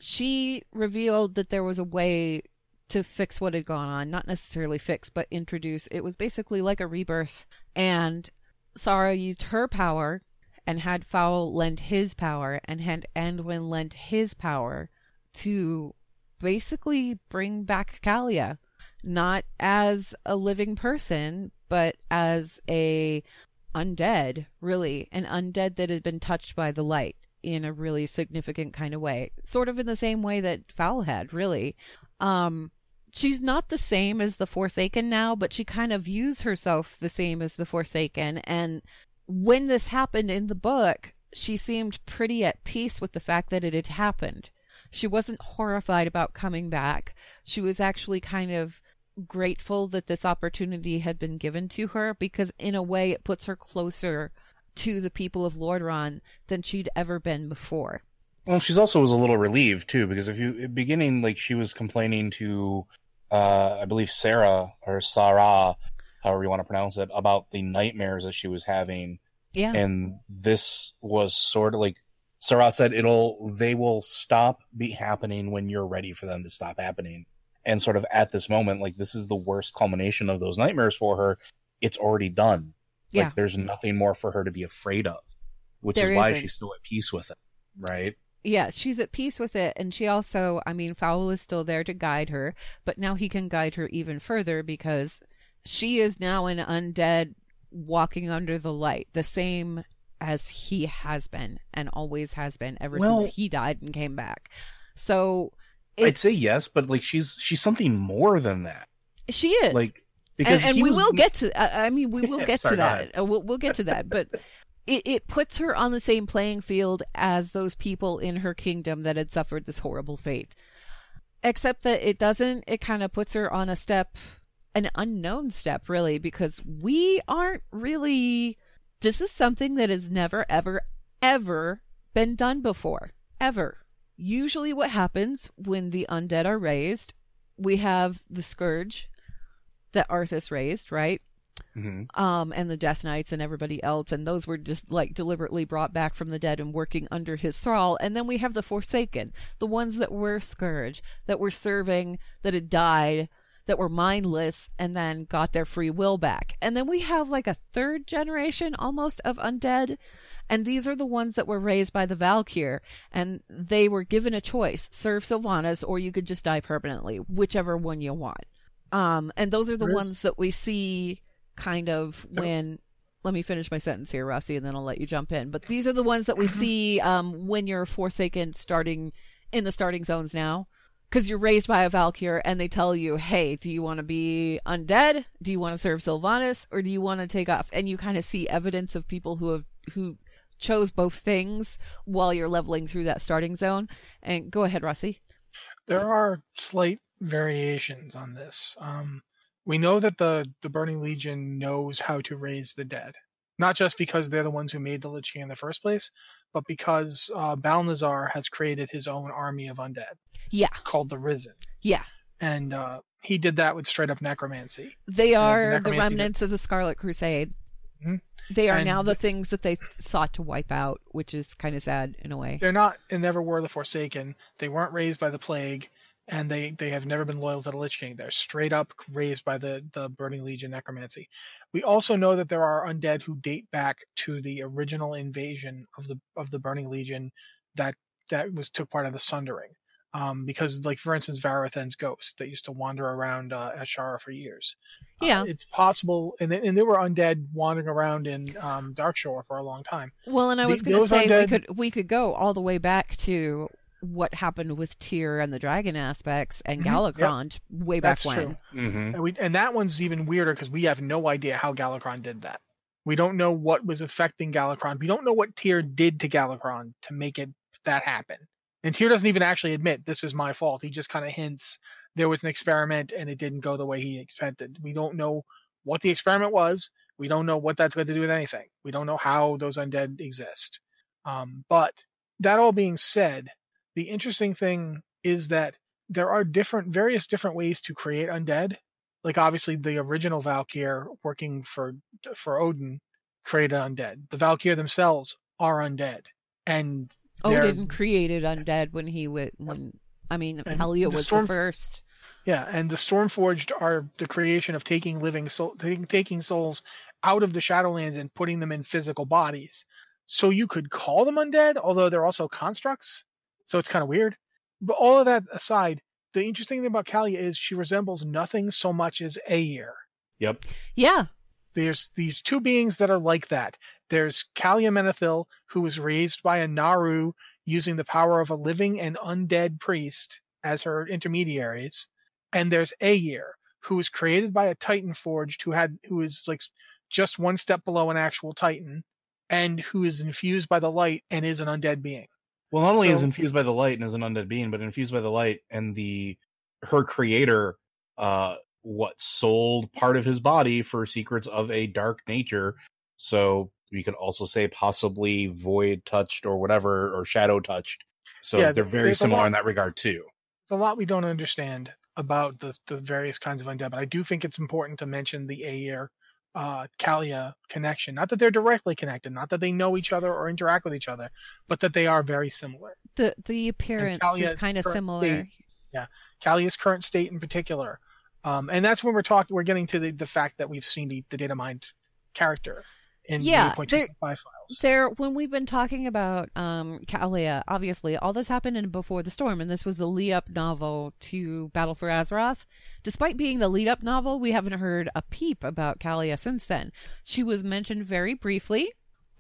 she revealed that there was a way to fix what had gone on. Not necessarily fix, but introduce. It was basically like a rebirth. And Sara used her power and had Fowl lend his power, and had Anduin lend his power to basically bring back Kalia. Not as a living person, but as a undead, really. An undead that had been touched by the light in a really significant kind of way. Sort of in the same way that Fowl had, really. Um, she's not the same as the Forsaken now, but she kind of views herself the same as the Forsaken. And when this happened in the book, she seemed pretty at peace with the fact that it had happened. She wasn't horrified about coming back. She was actually kind of grateful that this opportunity had been given to her, because in a way it puts her closer to the people of Lordaeron than she'd ever been before. Well, she's also was a little relieved too, because if you beginning like she was complaining to, uh, I believe Sarah or Sarah, however you want to pronounce it, about the nightmares that she was having. Yeah. And this was sort of like Sarah said, it'll they will stop be happening when you're ready for them to stop happening. And sort of at this moment, like this is the worst culmination of those nightmares for her. It's already done. Yeah. Like there's nothing more for her to be afraid of, which There is why isn't. she's still at peace with it. Right? Yeah, she's at peace with it. And she also, I mean, Fowl is still there to guide her, but now he can guide her even further, because she is now an undead walking under the light, the same as he has been and always has been ever Well, since he died and came back. So I'd it's, say yes, but like she's she's something more than that. she is. Like because and, and he we was- will get to I, I mean we will get Sorry, to go that. ahead. Uh, We'll, we'll get to that, but it, it puts her on the same playing field as those people in her kingdom that had suffered this horrible fate. Except that it doesn't, it kind of puts her on a step, an unknown step, really, because we aren't really, this is something that has never, ever, ever been done before. Ever. Usually what happens when the undead are raised, we have the Scourge that Arthas raised, right? Mhm. Um, and the Death Knights and everybody else, and those were just like deliberately brought back from the dead and working under his thrall. And then we have the Forsaken, the ones that were Scourge, that were serving, that had died, that were mindless, and then got their free will back. And then we have like a third generation almost of undead, and these are the ones that were raised by the Valkyr, and they were given a choice: serve Sylvanas, or you could just die permanently, whichever one you want. Um, and those are the There is- ones that we see kind of when, let me finish my sentence here, Rossi, and then I'll let you jump in. But these are the ones that we see um, when you're Forsaken starting in the starting zones now. Because you're raised by a Valkyr and they tell you, hey, do you want to be undead? Do you want to serve Sylvanas? Or do you want to take off? And you kind of see evidence of people who have who chose both things while you're leveling through that starting zone. And go ahead, Rossi. There are slight variations on this. Um, we know that the, the Burning Legion knows how to raise the dead. Not just because they're the ones who made the Lich King in the first place, but because uh, Balnazar has created his own army of undead Yeah, called the Risen. yeah, And uh, he did that with straight up necromancy. They are Uh, the the, necromancy remnants did- of the Scarlet Crusade. Mhm. They are And now the the- things that they sought to wipe out, which is kind of sad in a way. They're not and never were the Forsaken. They weren't raised by the plague, and they, they have never been loyal to the Lich King. They're straight up raised by the, the Burning Legion necromancy. We also know that there are undead who date back to the original invasion of the of the Burning Legion that that was took part of the Sundering. Um, because, like, for instance, Varathen's ghost that used to wander around uh, Ashara for years. Yeah. Uh, it's possible, and, and there were undead wandering around in um, Darkshore for a long time. Well, and I The- was going to those say we undead- could we could go all the way back to what happened with Tyr and the dragon aspects and Mhm, yep. Galakrond way back That's when. true. Mm-hmm. And, we, and that one's even weirder because we have no idea how Galakrond did that. We don't know what was affecting Galakrond. We don't know what Tyr did to Galakrond to make it that happen. And Tyr doesn't even actually admit this is my fault. He just kind of hints there was an experiment and it didn't go the way he expected. We don't know what the experiment was. We don't know what that's got to do with anything. We don't know how those undead exist. Um, but that all being said, the interesting thing is that there are different, various different ways to create undead. Like, obviously, the original Valkyr working for for Odin created undead. The Valkyr themselves are undead, and they're- Odin created undead when he would when I mean And Helya the was Storm- the first. yeah, and the Stormforged are the creation of taking living soul, taking, taking souls out of the Shadowlands and putting them in physical bodies. So you could call them undead, although they're also constructs. So it's kind of weird. But all of that aside, the interesting thing about Kalia is she resembles nothing so much as Aegir. Yep. Yeah. There's these two beings that are like that. There's Kalia Menethil, who was raised by a Naru using the power of a living and undead priest as her intermediaries. And there's Aegir, who was created by a Titan Forged who had who is like just one step below an actual Titan, and who is infused by the light and is an undead being. Well, not only is So- infused by the light and is an undead being, but infused by the light and the her creator, uh, what sold part of his body for secrets of a dark nature. So we could also say possibly void touched or whatever, or shadow touched. So Yeah, they're very there's a similar lot- in that regard too. There's a lot we don't understand about the, the various kinds of undead, but I do think it's important to mention the Aegir uh, Kalia connection. Not that they're directly connected, not that they know each other or interact with each other, but that they are very similar. The the appearance Kalia is kind of current similar. state- Yeah, Kalia's current state in particular, um, and that's when we're talking. We're getting to the, the fact that we've seen the, the data mined character in Yeah, the eight point two there- point five files. There, when we've been talking about um, Kalia, obviously all this happened in Before the Storm, and this was the lead-up novel to Battle for Azeroth. Despite being the lead-up novel, we haven't heard a peep about Kalia since then. She was mentioned very briefly.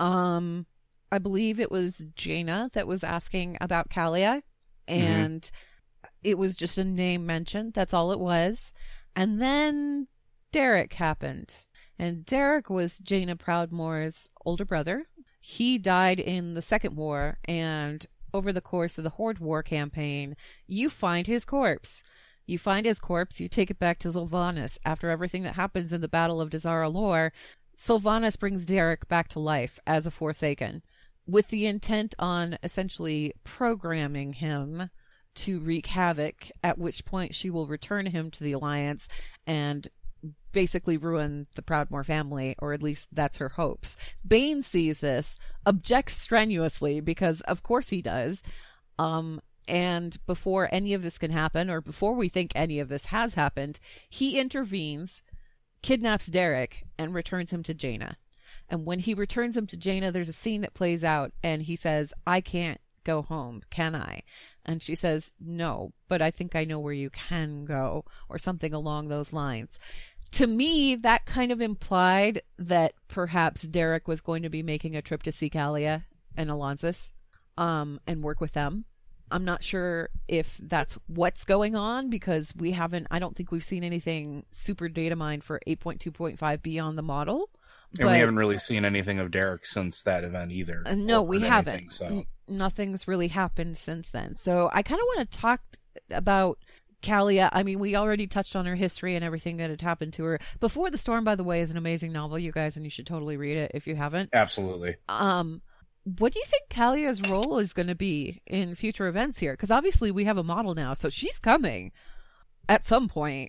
Um, I believe it was Jaina that was asking about Kalia, and it was just a name mentioned. That's all it was. And then Derek happened. And Derek was Jaina Proudmoore's older brother. He died in the Second War, and over the course of the Horde War campaign, you find his corpse. You find his corpse, you take it back to Sylvanas. After everything that happens in the Battle of Dazara Lore, Sylvanas brings Derek back to life as a Forsaken, with the intent on essentially programming him to wreak havoc, at which point she will return him to the Alliance and basically ruin the Proudmoore family, or at least that's her hopes. Bane sees this, objects strenuously, because of course he does. Um, and before any of this can happen, or before we think any of this has happened, he intervenes, kidnaps Derek, and returns him to Jaina. And when he returns him to Jaina, there's a scene that plays out, and he says, I can't go home, can I? And she says, no, but I think I know where you can go, or something along those lines. To me, that kind of implied that perhaps Derek was going to be making a trip to see Kalia and Alonsis, um, and work with them. I'm not sure if that's what's going on, because we haven't, I don't think we've seen anything super data mined for eight point two point five beyond the model. And we haven't really seen anything of Derek since that event either. Uh, no, or we heard haven't. anything, so. N- nothing's really happened since then. So I kind of want to talk about Kalia. I mean, we already touched on her history and everything that had happened to her. Before the Storm, by the way, is an amazing novel, you guys, and you should totally read it if you haven't. Absolutely. Um, what do you think Kalia's role is going to be in future events here? Because obviously we have a model now, so she's coming at some point.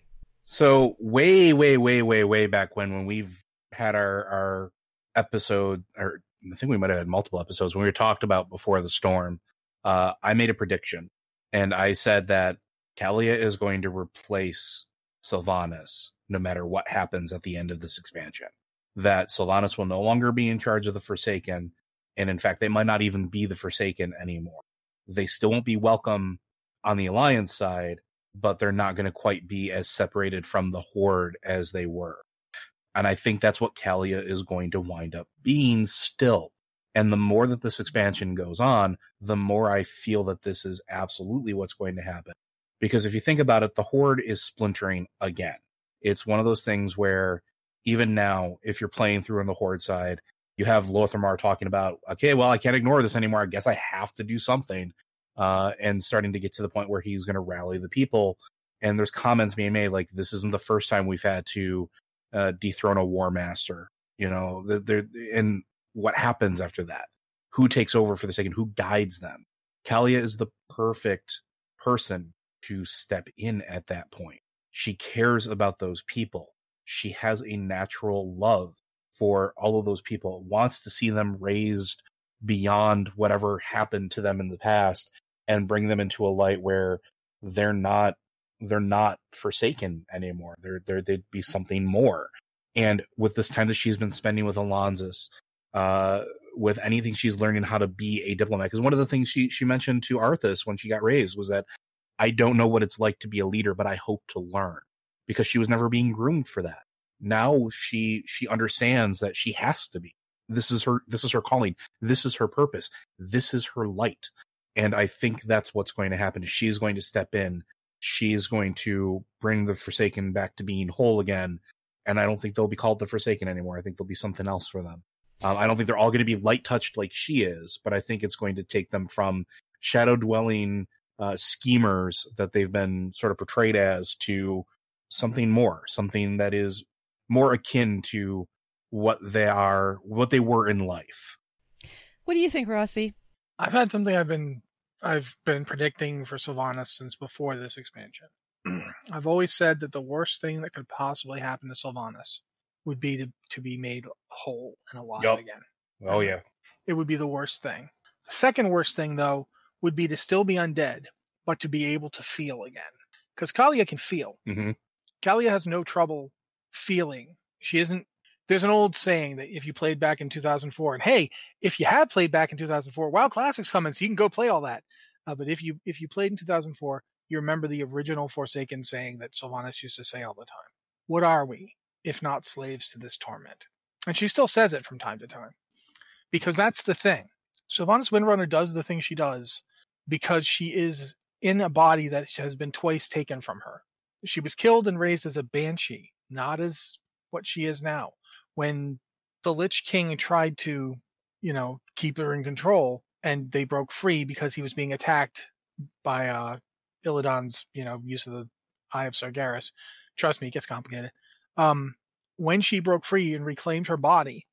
So way, way, way, way, way back when, when we've had our, our episode, or I think we might have had multiple episodes when we were talked about Before the Storm, uh, I made a prediction and I said that Kalia is going to replace Sylvanas no matter what happens at the end of this expansion. That Sylvanas will no longer be in charge of the Forsaken, and in fact, they might not even be the Forsaken anymore. They still won't be welcome on the Alliance side, but they're not going to quite be as separated from the Horde as they were. And I think that's what Kalia is going to wind up being still. And the more that this expansion goes on, the more I feel that this is absolutely what's going to happen. Because if you think about it, the Horde is splintering again. It's one of those things where even now, if you're playing through on the Horde side, you have Lotharimar talking about, okay, well, I can't ignore this anymore. I guess I have to do something. Uh, and starting to get to the point where he's going to rally the people. And there's comments being made like, this isn't the first time we've had to uh, dethrone a War Master. You know, the, and what happens after that? Who takes over for the second? Who guides them? Kalia is the perfect person to step in at that point. She cares about those people. She has a natural love for all of those people, wants to see them raised beyond whatever happened to them in the past and bring them into a light where they're not they're not forsaken anymore. They're, they're they'd be something more. And with this time that she's been spending with Alonzus, uh, with anything she's learning how to be a diplomat, because one of the things she she mentioned to Arthas when she got raised was that I don't know what it's like to be a leader, but I hope to learn, because she was never being groomed for that. Now she she understands that she has to be. This is her this is her calling. This is her purpose. This is her light. And I think that's what's going to happen. She's going to step in. She's going to bring the Forsaken back to being whole again. And I don't think they'll be called the Forsaken anymore. I think there'll be something else for them. Um, I don't think they're all going to be light touched like she is, but I think it's going to take them from shadow dwelling uh, schemers that they've been sort of portrayed as to something more, something that is more akin to what they are, what they were in life. What do you think, Rossi? I've had something I've been I've been predicting for Sylvanas since before this expansion. I've always said that the worst thing that could possibly happen to Sylvanas would be to, to be made whole and alive Yep. again. Oh, yeah. It would be the worst thing. The second worst thing, though, would be to still be undead, but to be able to feel again. Because Kalia can feel. Mm-hmm. Kalia has no trouble feeling. She isn't. There's an old saying that if you played back in two thousand four, and hey, if you have played back in two thousand four, WoW Classic's coming, so you can go play all that. Uh, but if you if you played in two thousand four, you remember the original Forsaken saying that Sylvanas used to say all the time. What are we, if not slaves to this torment? And she still says it from time to time. Because that's the thing. Sylvanas Windrunner does the thing she does because she is in a body that has been twice taken from her. She was killed and raised as a banshee, not as what she is now. When the Lich King tried to, you know, keep her in control, and they broke free because he was being attacked by uh, Illidan's, you know, use of the Eye of Sargeras. Trust me, it gets complicated. Um, when she broke free and reclaimed her body,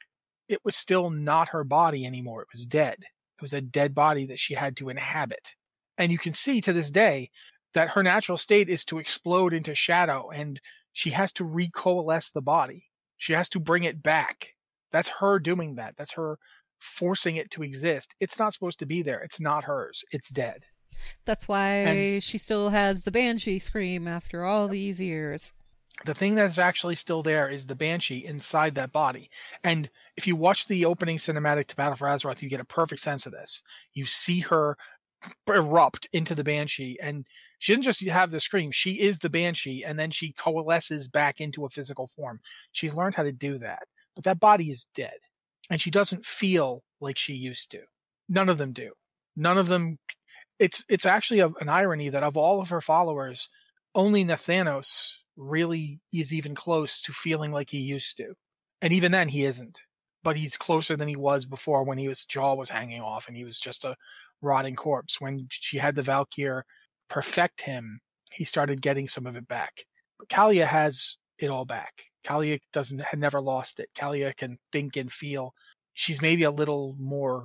it was still not her body anymore. It was dead. It was a dead body that she had to inhabit. And you can see to this day that her natural state is to explode into shadow, and she has to recoalesce the body. She has to bring it back. That's her doing that. That's her forcing it to exist. It's not supposed to be there. It's not hers. It's dead. That's why And she still has the Banshee scream after all these years. the thing that's actually still there is the Banshee inside that body. And if you watch the opening cinematic to Battle for Azeroth, you get a perfect sense of this. You see her erupt into the Banshee, and she doesn't just have the scream. She is the Banshee, and then she coalesces back into a physical form. She's learned how to do that. But that body is dead, and she doesn't feel like she used to. None of them do. None of them. It's it's actually a, an irony that of all of her followers, only Nathanos really is even close to feeling like he used to. And even then, he isn't. But he's closer than he was before, when his jaw was hanging off and he was just a rotting corpse. When she had the Valkyr perfect him, he started getting some of it back. But Kalia has it all back. Kalia doesn't had never lost it. Kalia can think and feel. She's maybe a little more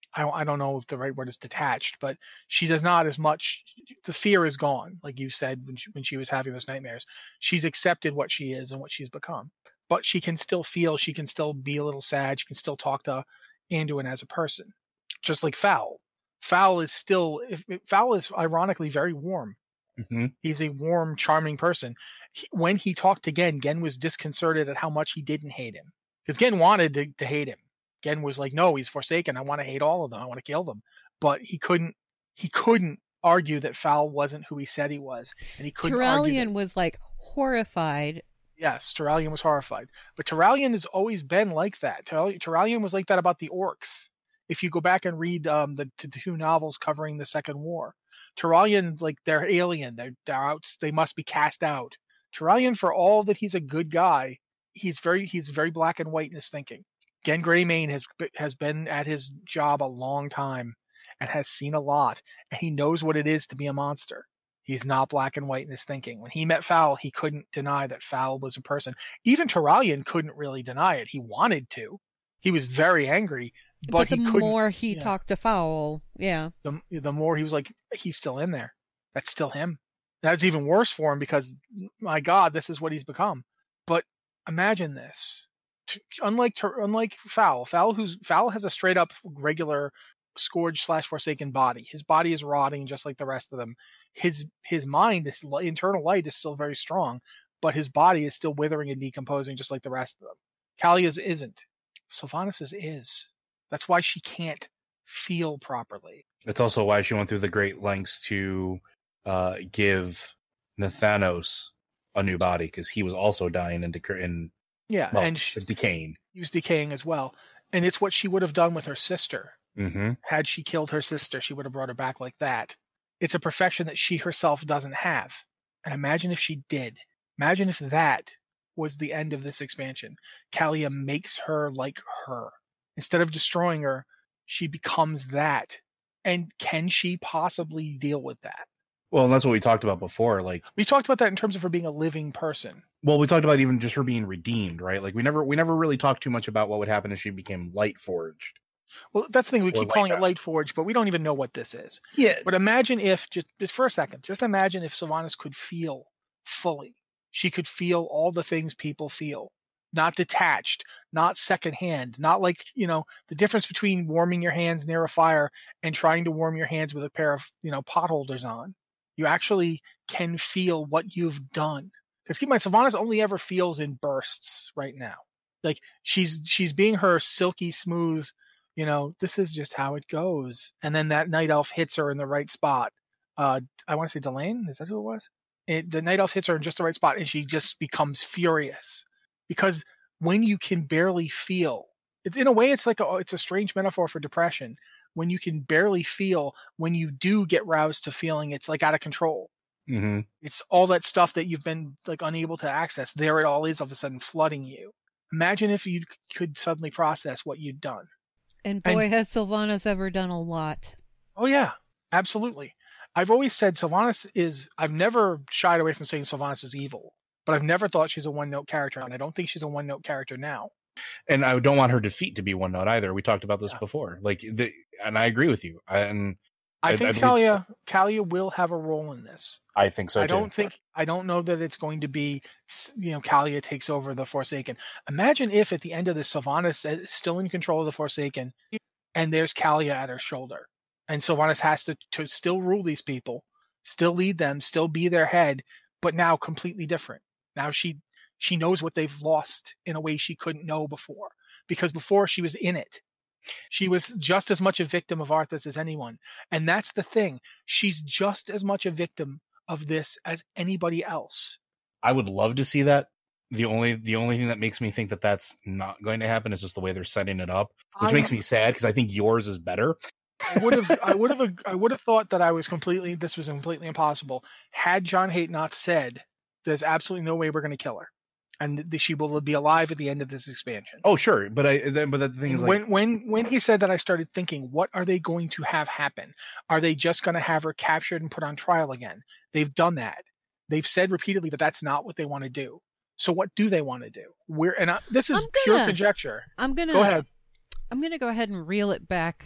I don't, I don't know if the right word is detached, but she does not as much. The fear is gone, like you said when she, when she was having those nightmares. She's accepted what she is and what she's become, but she can still feel. She can still be a little sad. She can still talk to Anduin as a person, just like Fowl. Fowl is still. If, if Fowl is ironically very warm. Mm-hmm. He's a warm, charming person. He, when he talked to Gen, Gen was disconcerted at how much he didn't hate him, because Gen wanted to, to hate him. Gen was like, no, he's Forsaken. I want to hate all of them. I want to kill them. But he couldn't. He couldn't argue that Fowl wasn't who he said he was, and he couldn't. Turalyon that, was like horrified. Yes, Turalyon was horrified. But Turalyon has always been like that. Turalyon was like that about the orcs. If you go back and read um, the, the two novels covering the Second War, Turalyon, like, they're alien. They're, they're out. They must be cast out. Turalyon, for all that he's a good guy, he's very he's very black and white in his thinking. Gen Greymane has has been at his job a long time and has seen a lot, and he knows what it is to be a monster. He's not black and white in his thinking. When he met Fowl, he couldn't deny that Fowl was a person. Even Turalyon couldn't really deny it. He wanted to. He was very angry, but, but the he couldn't. more he yeah. talked to Fowl, yeah, the the more he was like, he's still in there. That's still him. That's even worse for him because, my God, this is what he's become. But imagine this. Unlike unlike Fowl, Fowl who's Fowl has a straight up regular Scourge slash Forsaken body. His body is rotting just like the rest of them. His his mind, his internal light is still very strong, but his body is still withering and decomposing just like the rest of them. Kalia's isn't. Sylvanas' is. That's why she can't feel properly. That's also why she went through the great lengths to uh, give Nathanos a new body, because he was also dying and dec- in Yeah, well, and she, decaying. He was decaying as well. And it's what she would have done with her sister. Mm-hmm. Had she killed her sister, she would have brought her back like that. It's a perfection that she herself doesn't have. And imagine if she did. Imagine if that was the end of this expansion. Kalia makes her like her. Instead of destroying her, she becomes that. And can she possibly deal with that? Well, and that's what we talked about before. Like, we talked about that in terms of her being a living person. Well, we talked about even just her being redeemed, right? Like, we never we never really talked too much about what would happen if she became light forged. Well, that's the thing. We keep Light calling Bound. it Light Forge, but we don't even know what this is. Yeah. But imagine if, just, just for a second, just imagine if Sylvanas could feel fully. She could feel all the things people feel. Not detached, not secondhand, not like, you know, the difference between warming your hands near a fire and trying to warm your hands with a pair of, you know, pot holders on. You actually can feel what you've done. Because keep in mind, Sylvanas only ever feels in bursts right now. Like, she's she's being her silky smooth, you know, this is just how it goes. And then that night elf hits her in the right spot. Uh, I want to say Delane, is that who it was? It, the night elf hits her in just the right spot, and she just becomes furious. Because when you can barely feel, it's in a way, it's like a, it's a strange metaphor for depression. When you can barely feel, when you do get roused to feeling, it's like out of control. Mm-hmm. It's all that stuff that you've been like unable to access. There it all is, all of a sudden flooding you. Imagine if you could suddenly process what you'd done. And boy, And- has Sylvanas ever done a lot. Oh yeah, absolutely. I've always said Sylvanas is, I've never shied away from saying Sylvanas is evil, but I've never thought she's a one-note character, and I don't think she's a one-note character now. And I don't want her defeat to be one note either. We talked about this Yeah. before. Like, the, and I agree with you. And I, I- think I believe- Kalia, Kalia will have a role in this. I think so I too. don't think I don't know that it's going to be, you know, Kalia takes over the Forsaken. Imagine if at the end of this, Sylvanas is still in control of the Forsaken, and there's Kalia at her shoulder, and Sylvanas has to to still rule these people, still lead them, still be their head, but now completely different. Now she she knows what they've lost in a way she couldn't know before, because before she was in it. She was just as much a victim of Arthas as anyone, and that's the thing. She's just as much a victim of this as anybody else. I would love to see that. The only the only thing that makes me think that that's not going to happen is just the way they're setting it up, which I- makes me sad because I think yours is better. I would have, I would have, I would have thought that I was completely, this was completely impossible had John Haidt not said, "There's absolutely no way we're going to kill her, and that she will be alive at the end of this expansion." Oh, sure, but I then but the thing is, like, when when when he said that, I started thinking, what are they going to have happen? Are they just going to have her captured and put on trial again? They've done that. They've said repeatedly that that's not what they want to do. So what do they want to do? Where and I, this is I'm pure gonna- conjecture. I'm gonna Go ahead. I'm gonna go ahead and reel it back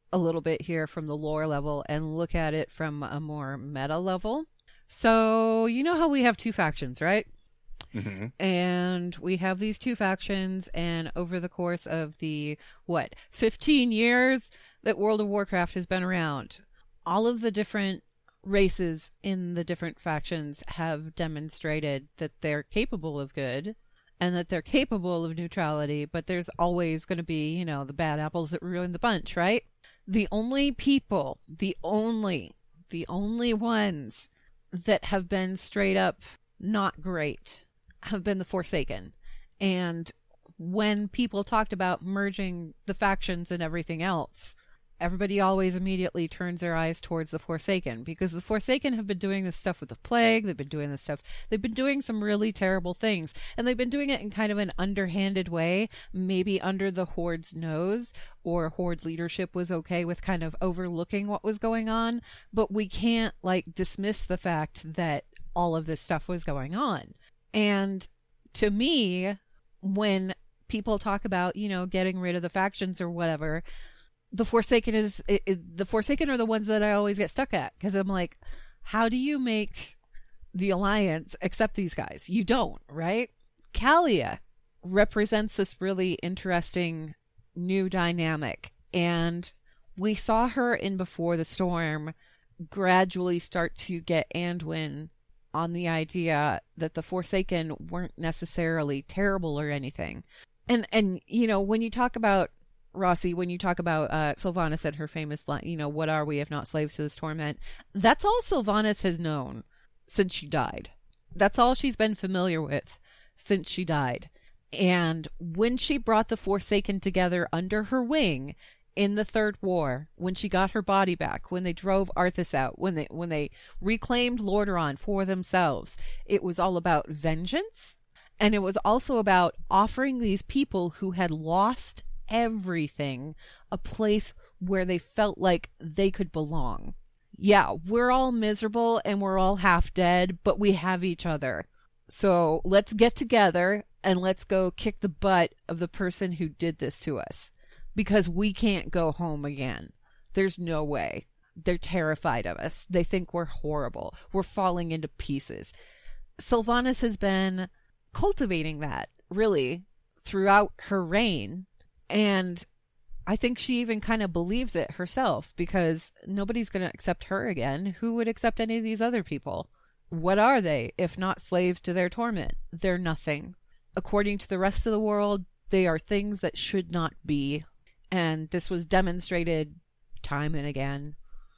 a little bit here from the lore level and look at it from a more meta level. So, you know how we have two factions, right? Mm-hmm. And we have these two factions, and over the course of the, what, fifteen years that World of Warcraft has been around, all of the different races in the different factions have demonstrated that they're capable of good and that they're capable of neutrality, but there's always going to be, you know, the bad apples that ruin the bunch, right? The only people, the only, the only ones that have been straight up not great have been the Forsaken. And when people talked about merging the factions and everything else, everybody always immediately turns their eyes towards the Forsaken, because the Forsaken have been doing this stuff with the plague. They've been doing this stuff. They've been doing some really terrible things, and they've been doing it in kind of an underhanded way, maybe under the Horde's nose, or Horde leadership was okay with kind of overlooking what was going on. But we can't like dismiss the fact that all of this stuff was going on. And to me, when people talk about, you know, getting rid of the factions or whatever, the Forsaken is it, it, the Forsaken are the ones that I always get stuck at, because I'm like, how do you make the Alliance accept these guys? You don't, right? Kalia represents this really interesting new dynamic, and we saw her in Before the Storm gradually start to get Anduin on the idea that the Forsaken weren't necessarily terrible or anything. And and you know, when you talk about Rossi, when you talk about uh, Sylvanas and her famous line, you know, what are we if not slaves to this torment? That's all Sylvanas has known since she died. That's all she's been familiar with since she died. And when she brought the Forsaken together under her wing in the Third War, when she got her body back, when they drove Arthas out, when they when they reclaimed Lordaeron for themselves, it was all about vengeance, and it was also about offering these people who had lost everything a place where they felt like they could belong. Yeah, we're all miserable and we're all half dead, but we have each other. So let's get together and let's go kick the butt of the person who did this to us, because we can't go home again. There's no way. They're terrified of us. They think we're horrible. We're falling into pieces. Sylvanas has been cultivating that, really, throughout her reign. And I think she even kind of believes it herself, because nobody's going to accept her again. Who would accept any of these other people? What are they, if not slaves to their torment? They're nothing. According to the rest of the world, they are things that should not be. And this was demonstrated time and again.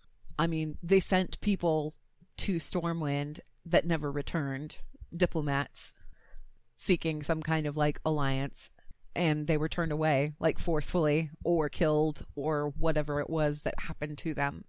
I mean, they sent people to Stormwind that never returned, diplomats seeking some kind of like alliance, and they were turned away, like forcefully, or killed, or whatever it was that happened to them.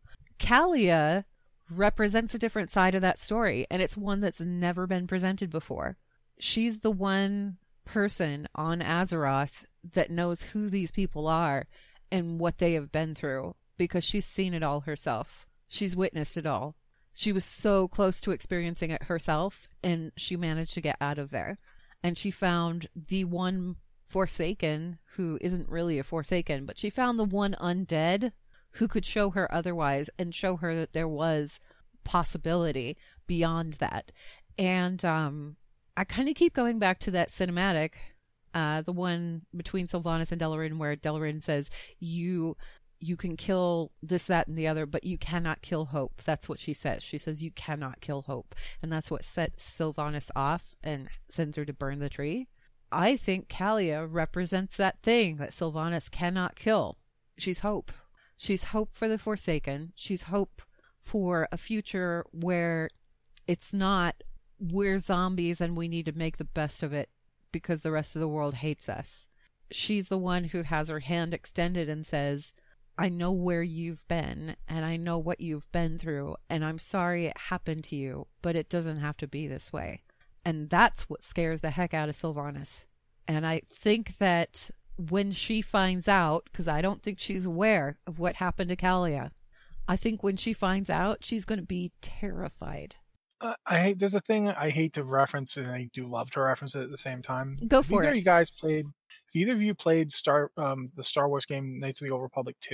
Kalia represents a different side of that story, and it's one that's never been presented before. She's the one person on Azeroth that knows who these people are and what they have been through, because she's seen it all herself. She's witnessed it all. She was so close to experiencing it herself, and she managed to get out of there. And she found the one Forsaken who isn't really a Forsaken, but she found the one undead who could show her otherwise and show her that there was possibility beyond that. And um, I kind of keep going back to that cinematic, uh, the one between Sylvanas and Delarin, where Delarin says, you you can kill this, that, and the other, but you cannot kill hope. That's what she says. She says, you cannot kill hope. And that's what sets Sylvanas off and sends her to burn the tree. I think Kalia represents that thing that Sylvanas cannot kill. She's hope. She's hope for the Forsaken. She's hope for a future where it's not, we're zombies and we need to make the best of it because the rest of the world hates us. She's the one who has her hand extended and says, I know where you've been and I know what you've been through, and I'm sorry it happened to you, but it doesn't have to be this way. And that's what scares the heck out of Sylvanas. And I think that when she finds out, because I don't think she's aware of what happened to Kalia, I think when she finds out, she's going to be terrified. Uh, I hate. There's a thing I hate to reference, and I do love to reference it at the same time. Go Have for either it. Of you guys played? Have either of you played Star um, the Star Wars game Knights of the Old Republic two?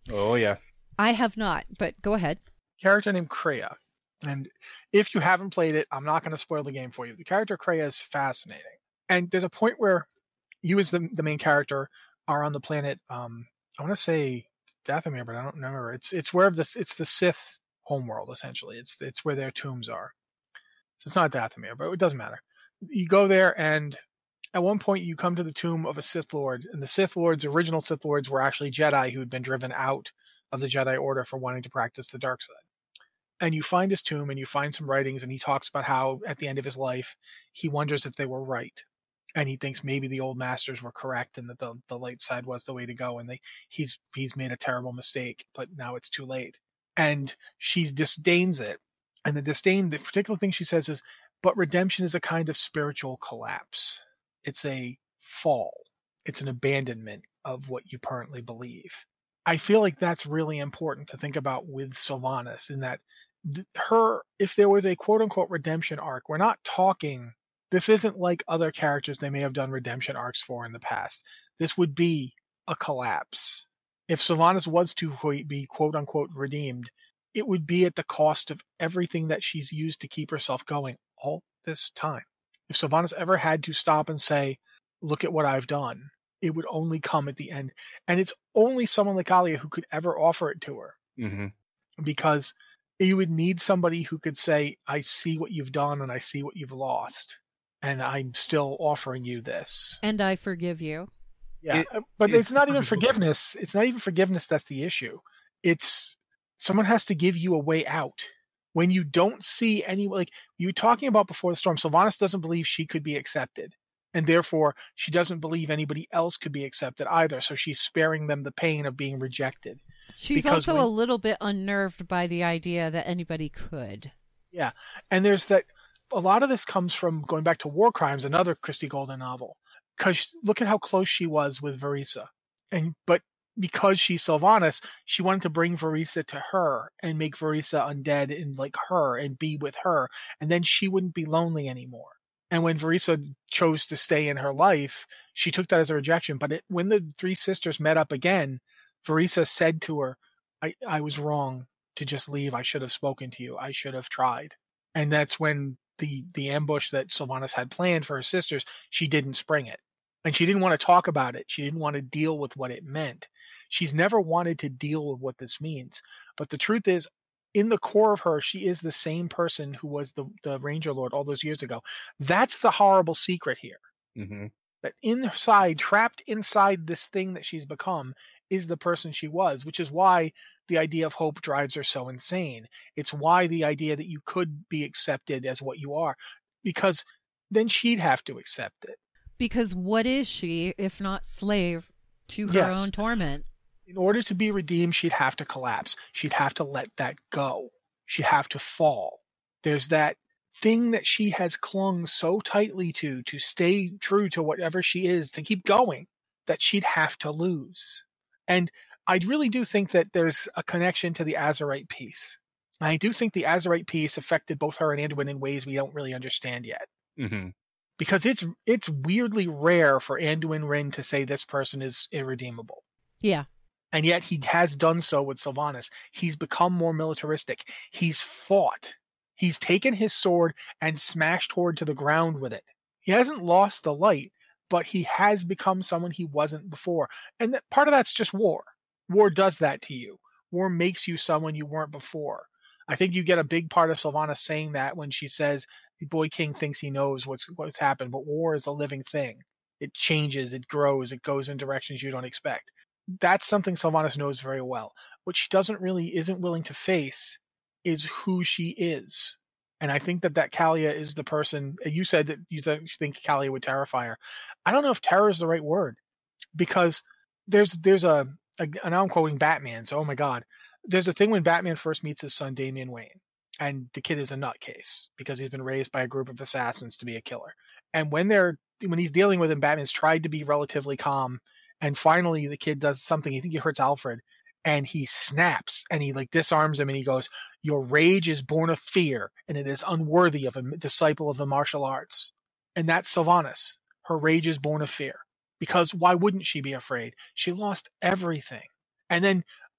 Oh, yeah. I have not, but go ahead. Character named Kreia. And if you haven't played it, I'm not going to spoil the game for you. The character Kreia is fascinating. And there's a point where you as the, the main character are on the planet, um, I want to say Dathomir, but I don't remember. It's it's where the it's the Sith homeworld, essentially. It's it's where their tombs are. So it's not Dathomir, but it doesn't matter. You go there, and at one point you come to the tomb of a Sith Lord, and the Sith Lords, original Sith Lords, were actually Jedi who had been driven out of the Jedi Order for wanting to practice the dark side. And you find his tomb, and you find some writings, and he talks about how at the end of his life he wonders if they were right. And he thinks maybe the old masters were correct and that the, the light side was the way to go, and they he's he's made a terrible mistake, but now it's too late. And she disdains it. And the disdain, the particular thing she says is, but redemption is a kind of spiritual collapse. It's a fall. It's an abandonment of what you currently believe. I feel like that's really important to think about with Sylvanas, in that th- her, if there was a quote unquote redemption arc, we're not talking, this isn't like other characters they may have done redemption arcs for in the past. This would be a collapse. If Sylvanas was to be quote unquote redeemed, it would be at the cost of everything that she's used to keep herself going all this time. If Sylvanas ever had to stop and say, look at what I've done, it would only come at the end. And it's only someone like Alia who could ever offer it to her. Mm-hmm. Because you would need somebody who could say, I see what you've done and I see what you've lost, and I'm still offering you this. And I forgive you. Yeah, It, but it's, it's not even forgiveness. It's not even forgiveness that's the issue. It's someone has to give you a way out. When you don't see any, like you were talking about before the storm, Sylvanas doesn't believe she could be accepted. And therefore, she doesn't believe anybody else could be accepted either. So she's sparing them the pain of being rejected. She's Because also when- a little bit unnerved by the idea that anybody could. Yeah. And there's that, a lot of this comes from going back to War Crimes, another Christie Golden novel. Because look at how close she was with Varisa. And, but because she's Sylvanas, she wanted to bring Varisa to her and make Varisa undead and like her and be with her. And then she wouldn't be lonely anymore. And when Varisa chose to stay in her life, she took that as a rejection. But it, when the three sisters met up again, Varisa said to her, I, I was wrong to just leave. I should have spoken to you. I should have tried. And that's when the, the ambush that Sylvanas had planned for her sisters, she didn't spring it. And she didn't want to talk about it. She didn't want to deal with what it meant. She's never wanted to deal with what this means. But the truth is, in the core of her, she is the same person who was the, the Ranger Lord all those years ago. That's the horrible secret here. Mm-hmm. That inside, trapped inside this thing that she's become, is the person she was, which is why the idea of hope drives her so insane. It's why the idea that you could be accepted as what you are, because then she'd have to accept it. Because what is she if not slave to her Yes. own torment? In order to be redeemed, she'd have to collapse. She'd have to let that go. She'd have to fall. There's that thing that she has clung so tightly to, to stay true to whatever she is, to keep going, that she'd have to lose. And I really do think that there's a connection to the Azerite piece. I do think the Azerite piece affected both her and Anduin in ways we don't really understand yet. Mm-hmm. Because it's it's weirdly rare for Anduin Wrynn to say this person is irredeemable. Yeah. And yet he has done so with Sylvanas. He's become more militaristic. He's fought. He's taken his sword and smashed Horde to the ground with it. He hasn't lost the light, but he has become someone he wasn't before. And that, part of that's just war. War does that to you. War makes you someone you weren't before. I think you get a big part of Sylvanas saying that when she says the Boy King thinks he knows what's what's happened, but war is a living thing. It changes, it grows, it goes in directions you don't expect. That's something Sylvanas knows very well. What she doesn't really isn't willing to face is who she is. And I think that that Kalia is the person. You said that you think Kalia would terrify her. I don't know if terror is the right word, because there's there's a, a and now I'm quoting Batman, so oh my god. There's a thing when Batman first meets his son Damian Wayne, and the kid is a nutcase because he's been raised by a group of assassins to be a killer. And when they're when he's dealing with him, Batman's tried to be relatively calm, and finally the kid does something. I think he hurts Alfred, and he snaps and he like disarms him, and he goes, "Your rage is born of fear, and it is unworthy of a disciple of the martial arts." And that's Sylvanas. Her rage is born of fear, because why wouldn't she be afraid? She lost everything, and then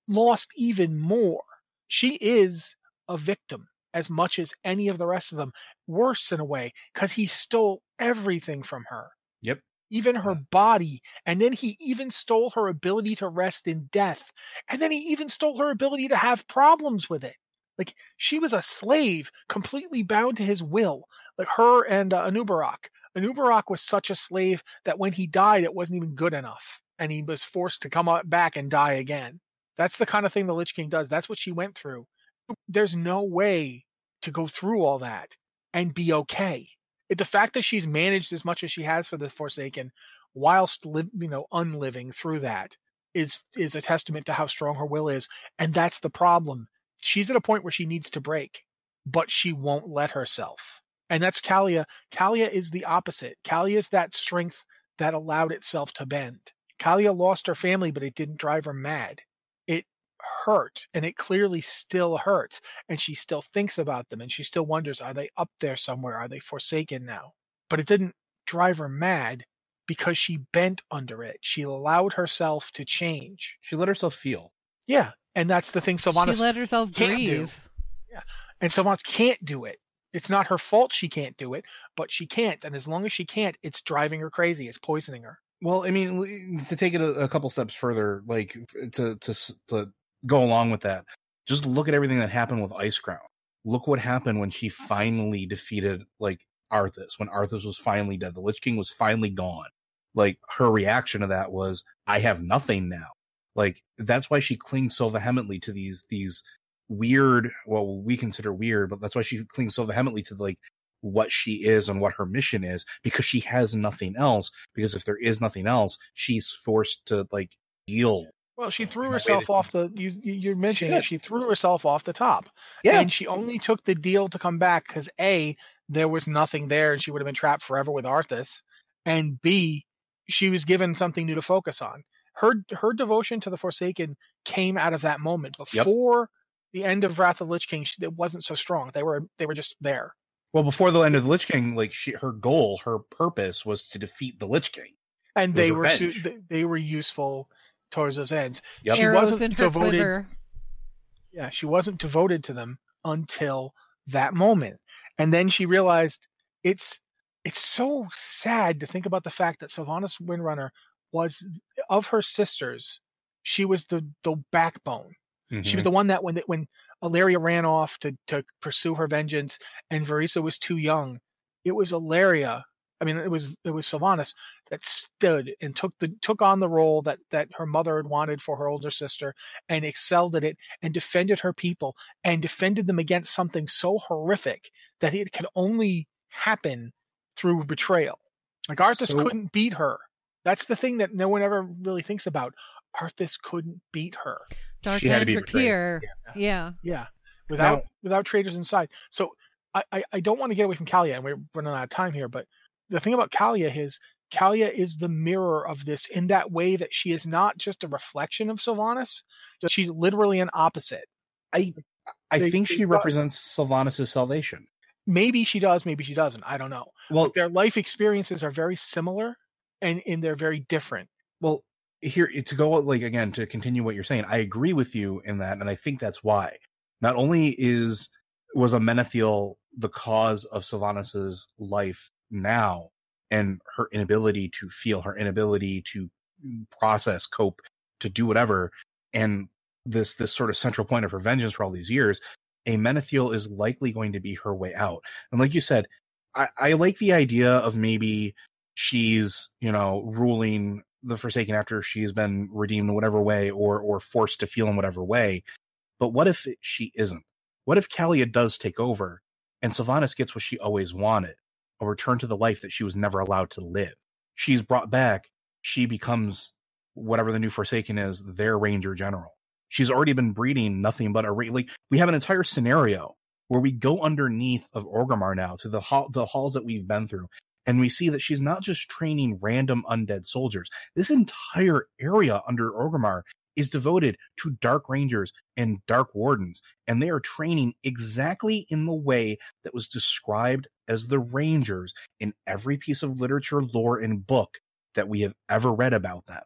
lost even more. She is a victim as much as any of the rest of them. Worse in a way, because he stole everything from her. Yep. Even her body. And then he even stole her ability to rest in death. And then he even stole her ability to have problems with it. Like, she was a slave, completely bound to his will. Like her and uh, Anubarak. Anubarak was such a slave that when he died, it wasn't even good enough. And he was forced to come back and die again. That's the kind of thing the Lich King does. That's what she went through. There's no way to go through all that and be okay. The fact that she's managed as much as she has for the Forsaken, whilst li- you know, unliving through that, is is a testament to how strong her will is. And that's the problem. She's at a point where she needs to break, but she won't let herself. And that's Kalia. Kalia is the opposite. Kalia is that strength that allowed itself to bend. Kalia lost her family, but it didn't drive her mad. It hurt, and it clearly still hurts. And she still thinks about them, and she still wonders, are they up there somewhere? Are they forsaken now? But it didn't drive her mad because she bent under it. She allowed herself to change. She let herself feel. Yeah, and that's the thing Sylvanas She let herself can't grieve. do. Yeah, and Sylvanas can't do it. It's not her fault she can't do it, but she can't. And as long as she can't, it's driving her crazy. It's poisoning her. Well, I mean, to take it a, a couple steps further, like to, to to go along with that, just look at everything that happened with Icecrown. Look what happened when she finally defeated like Arthas. When Arthas was finally dead, the Lich King was finally gone. Like, her reaction to that was, "I have nothing now." Like, that's why she clings so vehemently to these these weird, well, we consider weird, but that's why she clings so vehemently to like what she is and what her mission is, because she has nothing else. Because if there is nothing else, she's forced to like deal. Well, she threw herself off the. You you're mentioning She it. She threw herself off the top. Yeah. And she only took the deal to come back because A, there was nothing there, and she would have been trapped forever with Arthas, and B, she was given something new to focus on. Her her devotion to the Forsaken came out of that moment. Before yep. the end of Wrath of the Lich King, she, it wasn't so strong. They were they were just there. Well, before the end of the Lich King, like she, her goal, her purpose was to defeat the Lich King, and they were su- they were useful towards those ends. Yep. She Arrows wasn't in her devoted. quiver. Yeah, she wasn't devoted to them until that moment, and then she realized it's it's so sad to think about the fact that Sylvanas Windrunner was, of her sisters, she was the the backbone. Mm-hmm. She was the one that when when Alleria ran off to to pursue her vengeance, and Verisa was too young, it was Alleria. I mean, it was it was Sylvanas that stood and took the took on the role that that her mother had wanted for her older sister, and excelled at it, and defended her people, and defended them against something so horrific that it could only happen through betrayal. Like, Arthas so, couldn't beat her. That's the thing that no one ever really thinks about. Arthas couldn't beat her. Dark she had to be Drakir. Yeah. Yeah. Yeah. Without now, without traitors inside. So I, I, I don't want to get away from Kalia, and we're running out of time here, but the thing about Kalia is Kalia is the mirror of this in that way that she is not just a reflection of Sylvanas, she's literally an opposite. I I they, think they she represents Sylvanas' salvation. Maybe she does, maybe she doesn't. I don't know. Well, but their life experiences are very similar, and, and they're very different. Well, here to go like again to continue what you're saying, I agree with you in that, and I think that's why. Not only is was Amenethiel the cause of Sylvanas' life now, and her inability to feel, her inability to process, cope, to do whatever, and this this sort of central point of her vengeance for all these years, Amenethiel is likely going to be her way out. And like you said, I, I like the idea of maybe she's, you know, ruling the Forsaken after she's been redeemed in whatever way, or or forced to feel in whatever way. But what if it, she isn't? What if Kalia does take over, and Sylvanas gets what she always wanted, a return to the life that she was never allowed to live? She's brought back. She becomes whatever the new Forsaken is, their Ranger General. She's already been breeding nothing but a like. We have an entire scenario where we go underneath of Orgrimmar now to the hall, the halls that we've been through, and we see that she's not just training random undead soldiers. This entire area under Orgrimmar is devoted to Dark Rangers and Dark Wardens, and they are training exactly in the way that was described as the Rangers in every piece of literature, lore, and book that we have ever read about them.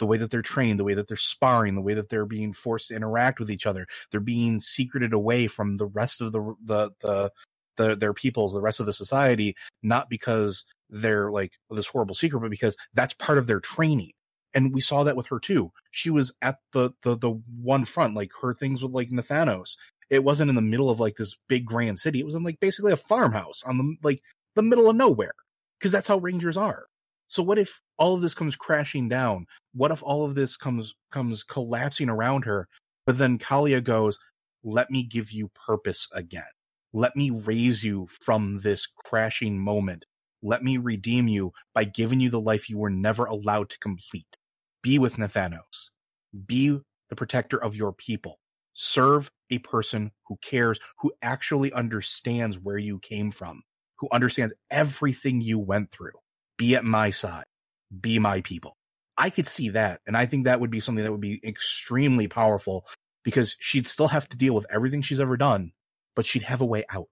the way that they're training, the way that they're sparring, the way that they're being forced to interact with each other. They're being secreted away from the rest of the the the, the their peoples, the rest of the society, not because they're like this horrible secret, but because that's part of their training. And we saw that with her too. She was at the the the one front, like her things with like Nathanos. It wasn't in the middle of like this big grand city. It was in like basically a farmhouse on the like the middle of nowhere, because that's how Rangers are. So what if all of this comes crashing down? What if all of this comes comes collapsing around her? But then Kalia goes, "Let me give you purpose again. Let me raise you from this crashing moment. Let me redeem you by giving you the life you were never allowed to complete. Be with Nathanos. Be the protector of your people. Serve a person who cares, who actually understands where you came from, who understands everything you went through. Be at my side. Be my people." I could see that, and I think that would be something that would be extremely powerful, because she'd still have to deal with everything she's ever done, but she'd have a way out.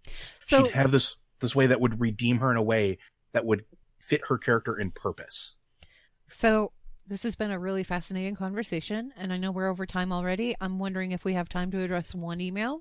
So, she'd have this this way that would redeem her in a way that would fit her character in purpose. So this has been a really fascinating conversation, and I know we're over time already. I'm wondering if we have time to address one email,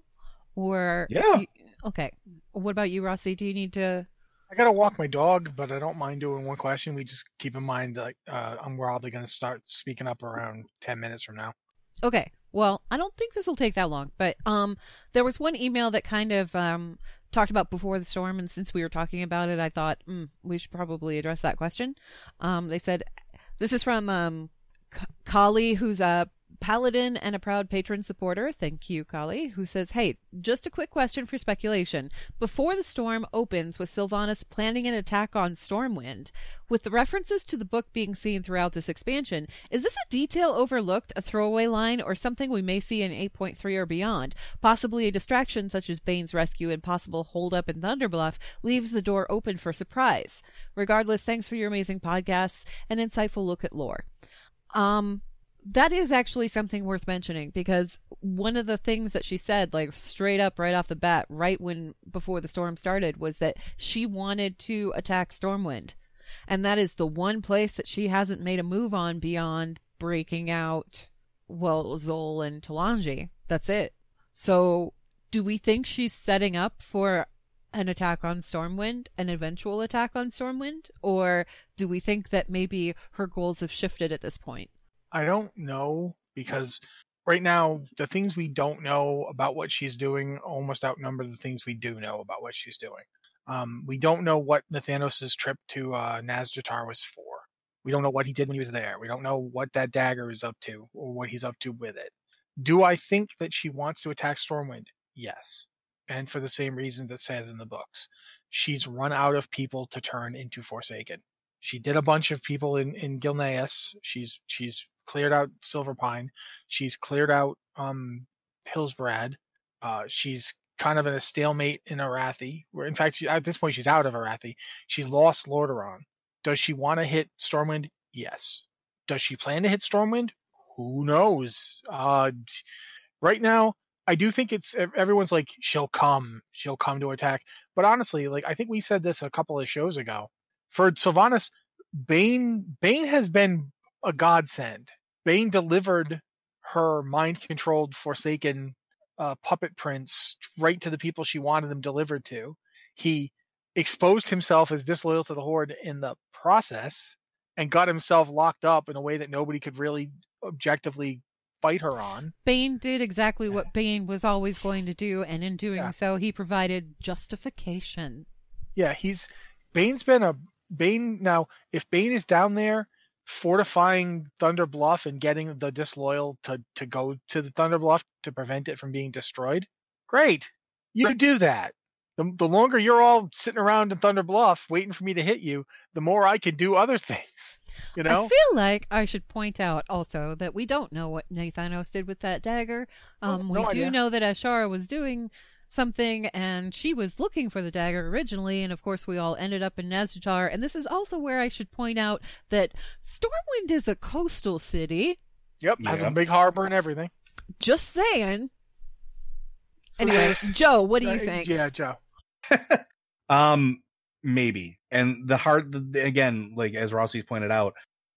or yeah. You, okay. What about you, Rossi? Do you need to? I gotta walk my dog, but I don't mind doing one question. We just keep in mind that uh, I'm probably gonna start speaking up around ten minutes from now. Okay. Well, I don't think this will take that long, but um, there was one email that kind of um talked about Before the Storm, and since we were talking about it, I thought mm, we should probably address that question. Um, they said, this is from um, K- Kali, who's a paladin and a proud patron supporter. Thank you, Kali, who says, "Hey, just a quick question for speculation. Before the Storm opens with Sylvanas planning an attack on Stormwind. With the references to the book being seen throughout this expansion, is this a detail overlooked, a throwaway line, or something we may see in eight point three or beyond? Possibly a distraction such as Bane's rescue and possible holdup in Thunderbluff leaves the door open for surprise. Regardless, thanks for your amazing podcasts and insightful look at lore." Um... That is actually something worth mentioning, because one of the things that she said, like straight up right off the bat, right when Before the Storm started, was that she wanted to attack Stormwind. And that is the one place that she hasn't made a move on beyond breaking out, well, Zol and Talanji. That's it. So do we think she's setting up for an attack on Stormwind, an eventual attack on Stormwind? Or do we think that maybe her goals have shifted at this point? I don't know, because right now the things we don't know about what she's doing almost outnumber the things we do know about what she's doing. Um, we don't know what Nathanos' trip to uh, Nazjatar was for. We don't know what he did when he was there. We don't know what that dagger is up to or what he's up to with it. Do I think that she wants to attack Stormwind? Yes. And for the same reasons it says in the books. She's run out of people to turn into Forsaken. She did a bunch of people in, in Gilneas. She's she's cleared out Silverpine. She's cleared out um, Hillsbrad. Uh, she's kind of in a stalemate in Arathi. Where, in fact, she, at this point, she's out of Arathi. She's lost Lordaeron. Does she want to hit Stormwind? Yes. Does she plan to hit Stormwind? Who knows? Uh, right now, I do think it's everyone's like, she'll come. She'll come to attack. But honestly, like I think we said this a couple of shows ago. For Sylvanas, Bane, Bane has been a godsend. Bane delivered her mind-controlled Forsaken uh, puppet prince right to the people she wanted them delivered to. He exposed himself as disloyal to the Horde in the process and got himself locked up in a way that nobody could really objectively fight her on. Bane did exactly what Bane was always going to do, and in doing yeah. so, he provided justification. Yeah, he's Bane's been a Bane now. If Bane is down there fortifying Thunder Bluff and getting the disloyal to to go to the Thunder Bluff to prevent it from being destroyed, great. You do that. The, the longer you're all sitting around in Thunder Bluff waiting for me to hit you, the more I can do other things. You know? I feel like I should point out also that we don't know what Nathanos did with that dagger. Um, oh, no we idea. do know that Ashara was doing something, and she was looking for the dagger originally, and of course we all ended up in Nazjatar. And this is also where I should point out that Stormwind is a coastal city. Yep, yeah. has a big harbor and everything. Just saying. So anyway, Joe, what do you uh, think? Yeah, Joe. um, maybe. And the hard, the, again, like as Rossi pointed out,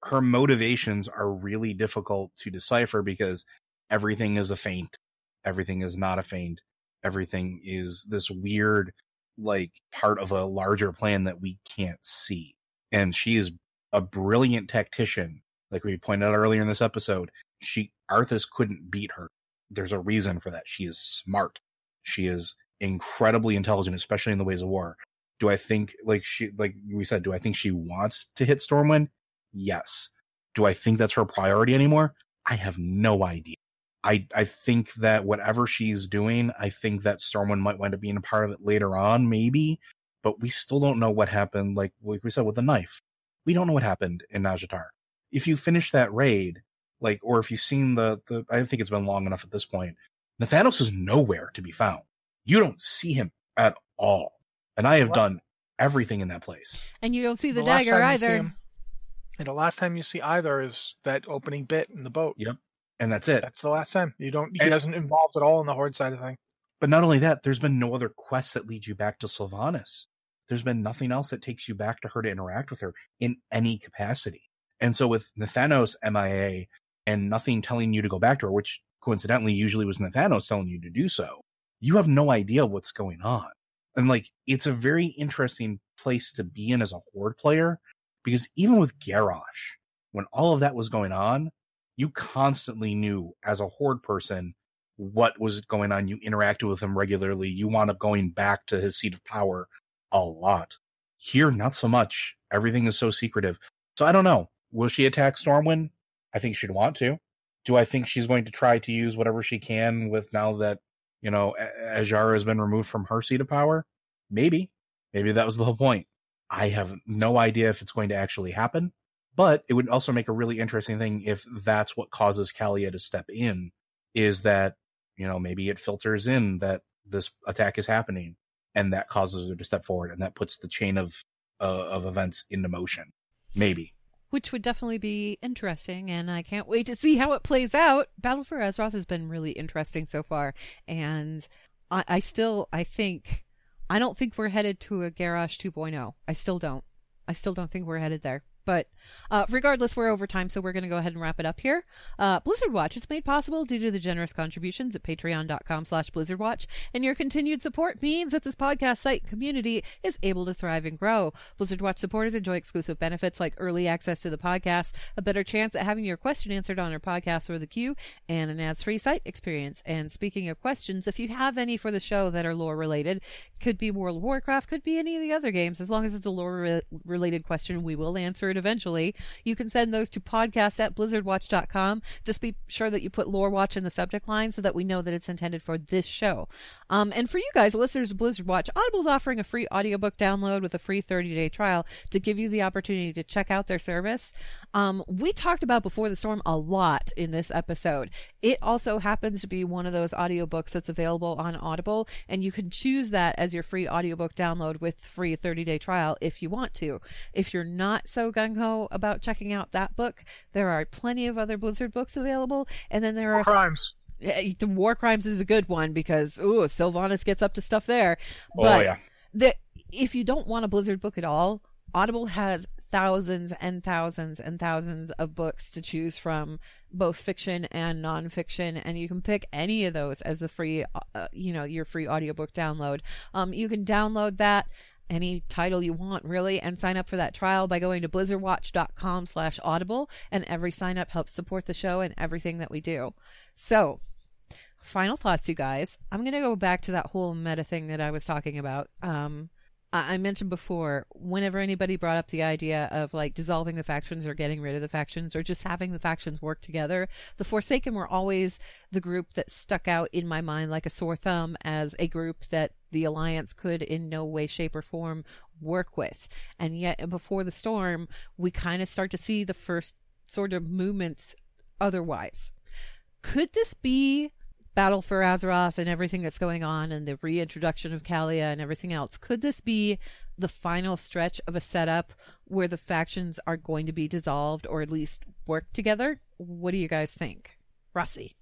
her motivations are really difficult to decipher because everything is a feint. Everything is not a feint. Everything is this weird, like, part of a larger plan that we can't see. And she is a brilliant tactician. Like we pointed out earlier in this episode, she Arthas couldn't beat her. There's a reason for that. She is smart. She is incredibly intelligent, especially in the ways of war. Do I think, like she, like we said, do I think she wants to hit Stormwind? Yes. Do I think that's her priority anymore? I have no idea. I, I think that whatever she's doing, I think that Stormwind might wind up being a part of it later on, maybe, but we still don't know what happened, like, like we said, with the knife. We don't know what happened in Nazjatar. If you finish that raid, like, or if you've seen the, the, I think it's been long enough at this point, Nathanos is nowhere to be found. You don't see him at all. And I have what? done everything in that place. And you don't see the, the dagger either. Him, and the last time you see either is that opening bit in the boat. Yep. And that's it. That's the last time. You don't. He and, doesn't involved at all in the Horde side of thing. But not only that, there's been no other quests that lead you back to Sylvanas. There's been nothing else that takes you back to her to interact with her in any capacity. And so with Nathanos M I A and nothing telling you to go back to her, which coincidentally usually was Nathanos telling you to do so, you have no idea what's going on. And like, it's a very interesting place to be in as a Horde player, because even with Garrosh, when all of that was going on, you constantly knew as a Horde person what was going on. You interacted with him regularly. You wound up going back to his seat of power a lot. Here, not so much. Everything is so secretive. So I don't know. Will she attack Stormwind? I think she'd want to. Do I think she's going to try to use whatever she can with now that, you know, Azshara has been removed from her seat of power? Maybe. Maybe that was the whole point. I have no idea if it's going to actually happen. But it would also make a really interesting thing if that's what causes Kalia to step in, is that, you know, maybe it filters in that this attack is happening and that causes her to step forward and that puts the chain of uh, of events into motion. Maybe. Which would definitely be interesting, and I can't wait to see how it plays out. Battle for Azeroth has been really interesting so far, and I, I still, I think, I don't think we're headed to a Garrosh two point oh. I still don't. I still don't think we're headed there. But uh, regardless, we're over time, so we're going to go ahead and wrap it up here. Uh, Blizzard Watch is made possible due to the generous contributions at patreon.com slash blizzardwatch, and your continued support means that this podcast site community is able to thrive and grow. Blizzard Watch supporters enjoy exclusive benefits like early access to the podcast, a better chance at having your question answered on our podcast or the queue, and an ads-free site experience. And speaking of questions, if you have any for the show that are lore-related, could be World of Warcraft, could be any of the other games, as long as it's a lore-related question, we will answer it eventually. You can send those to podcast at blizzardwatch dot com. Just be sure that you put Lore Watch in the subject line so that we know that it's intended for this show. Um, and for you guys, listeners of Blizzard Watch, Audible's offering a free audiobook download with a free thirty-day trial to give you the opportunity to check out their service. Um, we talked about Before the Storm a lot in this episode. It also happens to be one of those audiobooks that's available on Audible, and you can choose that as your free audiobook download with free thirty-day trial if you want to. If you're not so gung-ho about checking out that book, there are plenty of other Blizzard books available, and then there War are Crimes. The War Crimes is a good one because ooh, Sylvanas gets up to stuff there. Oh but yeah. The, if you don't want a Blizzard book at all, Audible has thousands and thousands and thousands of books to choose from, both fiction and nonfiction, and you can pick any of those as the free, uh, you know, your free audiobook download. Um, you can download that, any title you want, really, and sign up for that trial by going to blizzardwatch.com slash audible, and every sign up helps support the show and everything that we do. So, final thoughts, you guys. I'm going to go back to that whole meta thing that I was talking about. Um, I mentioned before, whenever anybody brought up the idea of like dissolving the factions or getting rid of the factions or just having the factions work together, the Forsaken were always the group that stuck out in my mind like a sore thumb as a group that the Alliance could in no way, shape, or form work with. And yet Before the Storm, we kind of start to see the first sort of movements otherwise. Could this be Battle for Azeroth and everything that's going on and the reintroduction of Kalia and everything else? Could this be the final stretch of a setup where the factions are going to be dissolved or at least work together? What do you guys think? Rossi?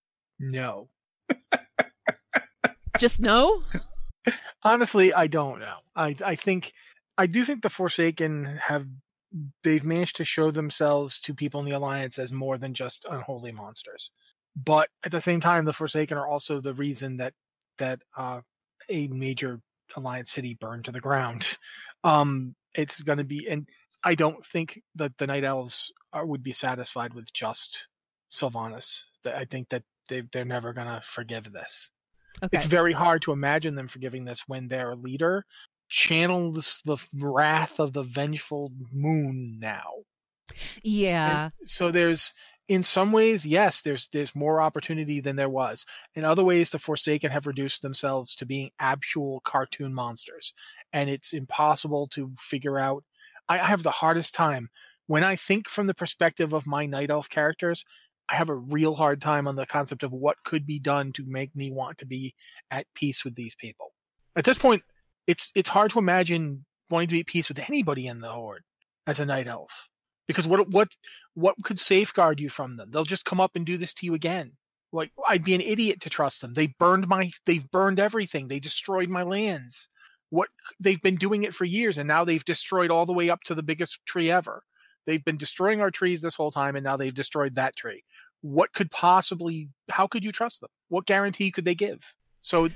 No. Just no? Honestly, I don't know. I, I think, I do think the Forsaken have they've managed to show themselves to people in the Alliance as more than just unholy monsters. But at the same time, the Forsaken are also the reason that that uh, a major Alliance city burned to the ground. Um, it's going to be, and I don't think that the Night Elves are, would be satisfied with just Sylvanas. I think that they, they're never going to forgive this. Okay. It's very hard to imagine them forgiving this when their leader channels the wrath of the vengeful moon now. Yeah. And so there's, in some ways, yes, there's there's more opportunity than there was. In other ways, the Forsaken have reduced themselves to being actual cartoon monsters, and it's impossible to figure out. I, I have the hardest time when I think from the perspective of my Night Elf characters. I have a real hard time on the concept of what could be done to make me want to be at peace with these people. At this point, it's it's hard to imagine wanting to be at peace with anybody in the Horde as a Night Elf. Because what what what could safeguard you from them? They'll just come up and do this to you again. Like, I'd be an idiot to trust them. They burned my they've burned everything. They destroyed my lands. What they've been doing it for years, and now they've destroyed all the way up to the biggest tree ever. They've been destroying our trees this whole time, and now they've destroyed that tree. What could possibly, how could you trust them? What guarantee could they give? So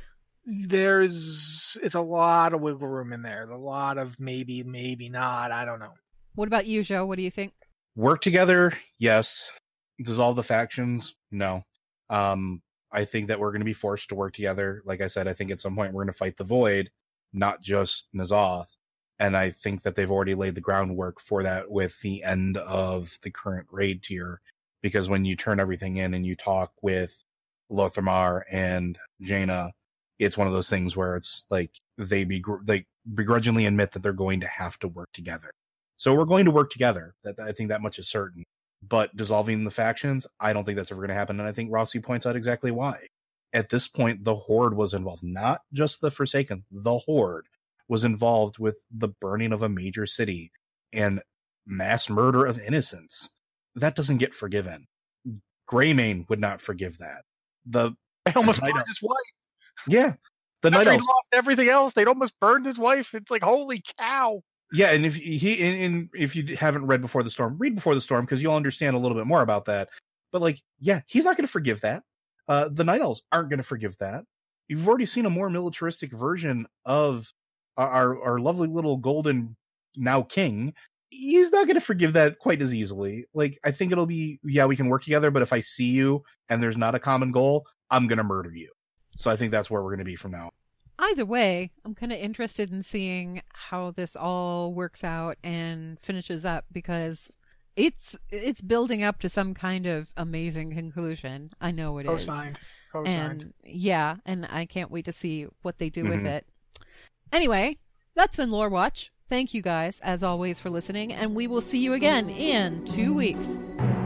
there's, it's a lot of wiggle room in there. A lot of maybe, maybe not. I don't know. What about you, Joe? What do you think? Work together, yes. Dissolve the factions, no. Um, I think that we're going to be forced to work together. Like I said, I think at some point we're going to fight the Void, not just N'Zoth. And I think that they've already laid the groundwork for that with the end of the current raid tier. Because when you turn everything in and you talk with Lothamar and Jaina, it's one of those things where it's like they begr- they begrudgingly admit that they're going to have to work together. So we're going to work together. That I think that much is certain. But dissolving the factions, I don't think that's ever going to happen. And I think Rossi points out exactly why. At this point, the Horde was involved. Not just the Forsaken. The Horde was involved with the burning of a major city and mass murder of innocents. That doesn't get forgiven. Greymane would not forgive that. The They almost burned Elf. his wife. Yeah. The Night Elves lost everything else. They'd almost burned his wife. It's like, holy cow. Yeah, and if he and if you haven't read Before the Storm, read Before the Storm because you'll understand a little bit more about that. But like, yeah, he's not going to forgive that. Uh, the Night Elves aren't going to forgive that. You've already seen a more militaristic version of our our lovely little golden now king. He's not going to forgive that quite as easily. Like, I think it'll be, yeah, we can work together, but if I see you and there's not a common goal, I'm going to murder you. So I think that's where we're going to be from now on. Either way, I'm kind of interested in seeing how this all works out and finishes up because it's it's building up to some kind of amazing conclusion. I know it is. Co-signed. And yeah, and I can't wait to see what they do Mm-hmm. with it. Anyway, that's been Lore Watch. Thank you guys, as always, for listening, and we will see you again in two weeks.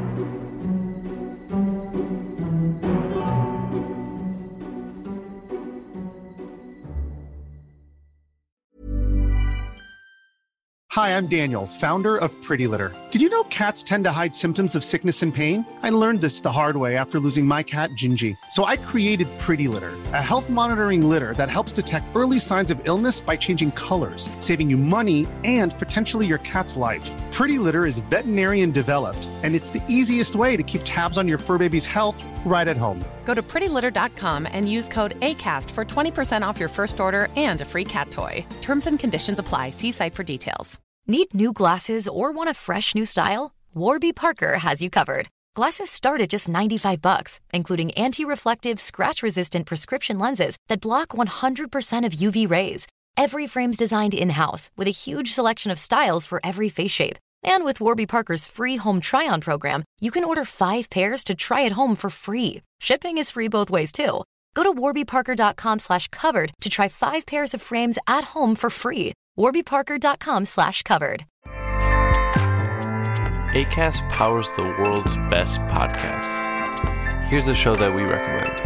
Hi, I'm Daniel, founder of Pretty Litter. Did you know cats tend to hide symptoms of sickness and pain? I learned this the hard way after losing my cat, Gingy. So I created Pretty Litter, a health monitoring litter that helps detect early signs of illness by changing colors, saving you money and potentially your cat's life. Pretty Litter is veterinarian developed, and it's the easiest way to keep tabs on your fur baby's health right at home. Go to pretty litter dot com and use code ACAST for twenty percent off your first order and a free cat toy. Terms and conditions apply. See site for details. Need new glasses or want a fresh new style? Warby Parker has you covered. Glasses start at just ninety-five bucks, including anti-reflective, scratch-resistant prescription lenses that block one hundred percent of U V rays. Every frame's designed in-house with a huge selection of styles for every face shape. And with Warby Parker's free home try-on program, you can order five pairs to try at home for free. Shipping is free both ways, too. Go to warby parker dot com slash covered to try five pairs of frames at home for free. warby parker dot com slash covered. Acast powers the world's best podcasts. Here's a show that we recommend.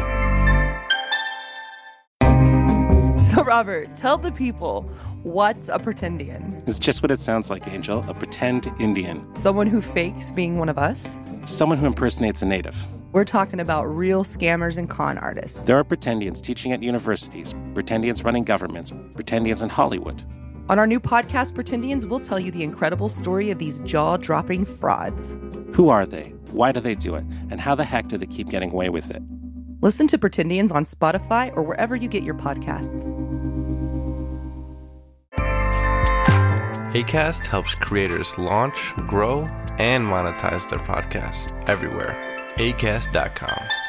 So, Robert, tell the people, what's a pretendian? It's just what it sounds like, Angel. A pretend Indian. Someone who fakes being one of us? Someone who impersonates a native. We're talking about real scammers and con artists. There are pretendians teaching at universities, pretendians running governments, pretendians in Hollywood. On our new podcast, Pretendians, we'll tell you the incredible story of these jaw-dropping frauds. Who are they? Why do they do it? And how the heck do they keep getting away with it? Listen to Pretendians on Spotify or wherever you get your podcasts. Acast helps creators launch, grow, and monetize their podcasts everywhere. acast dot com.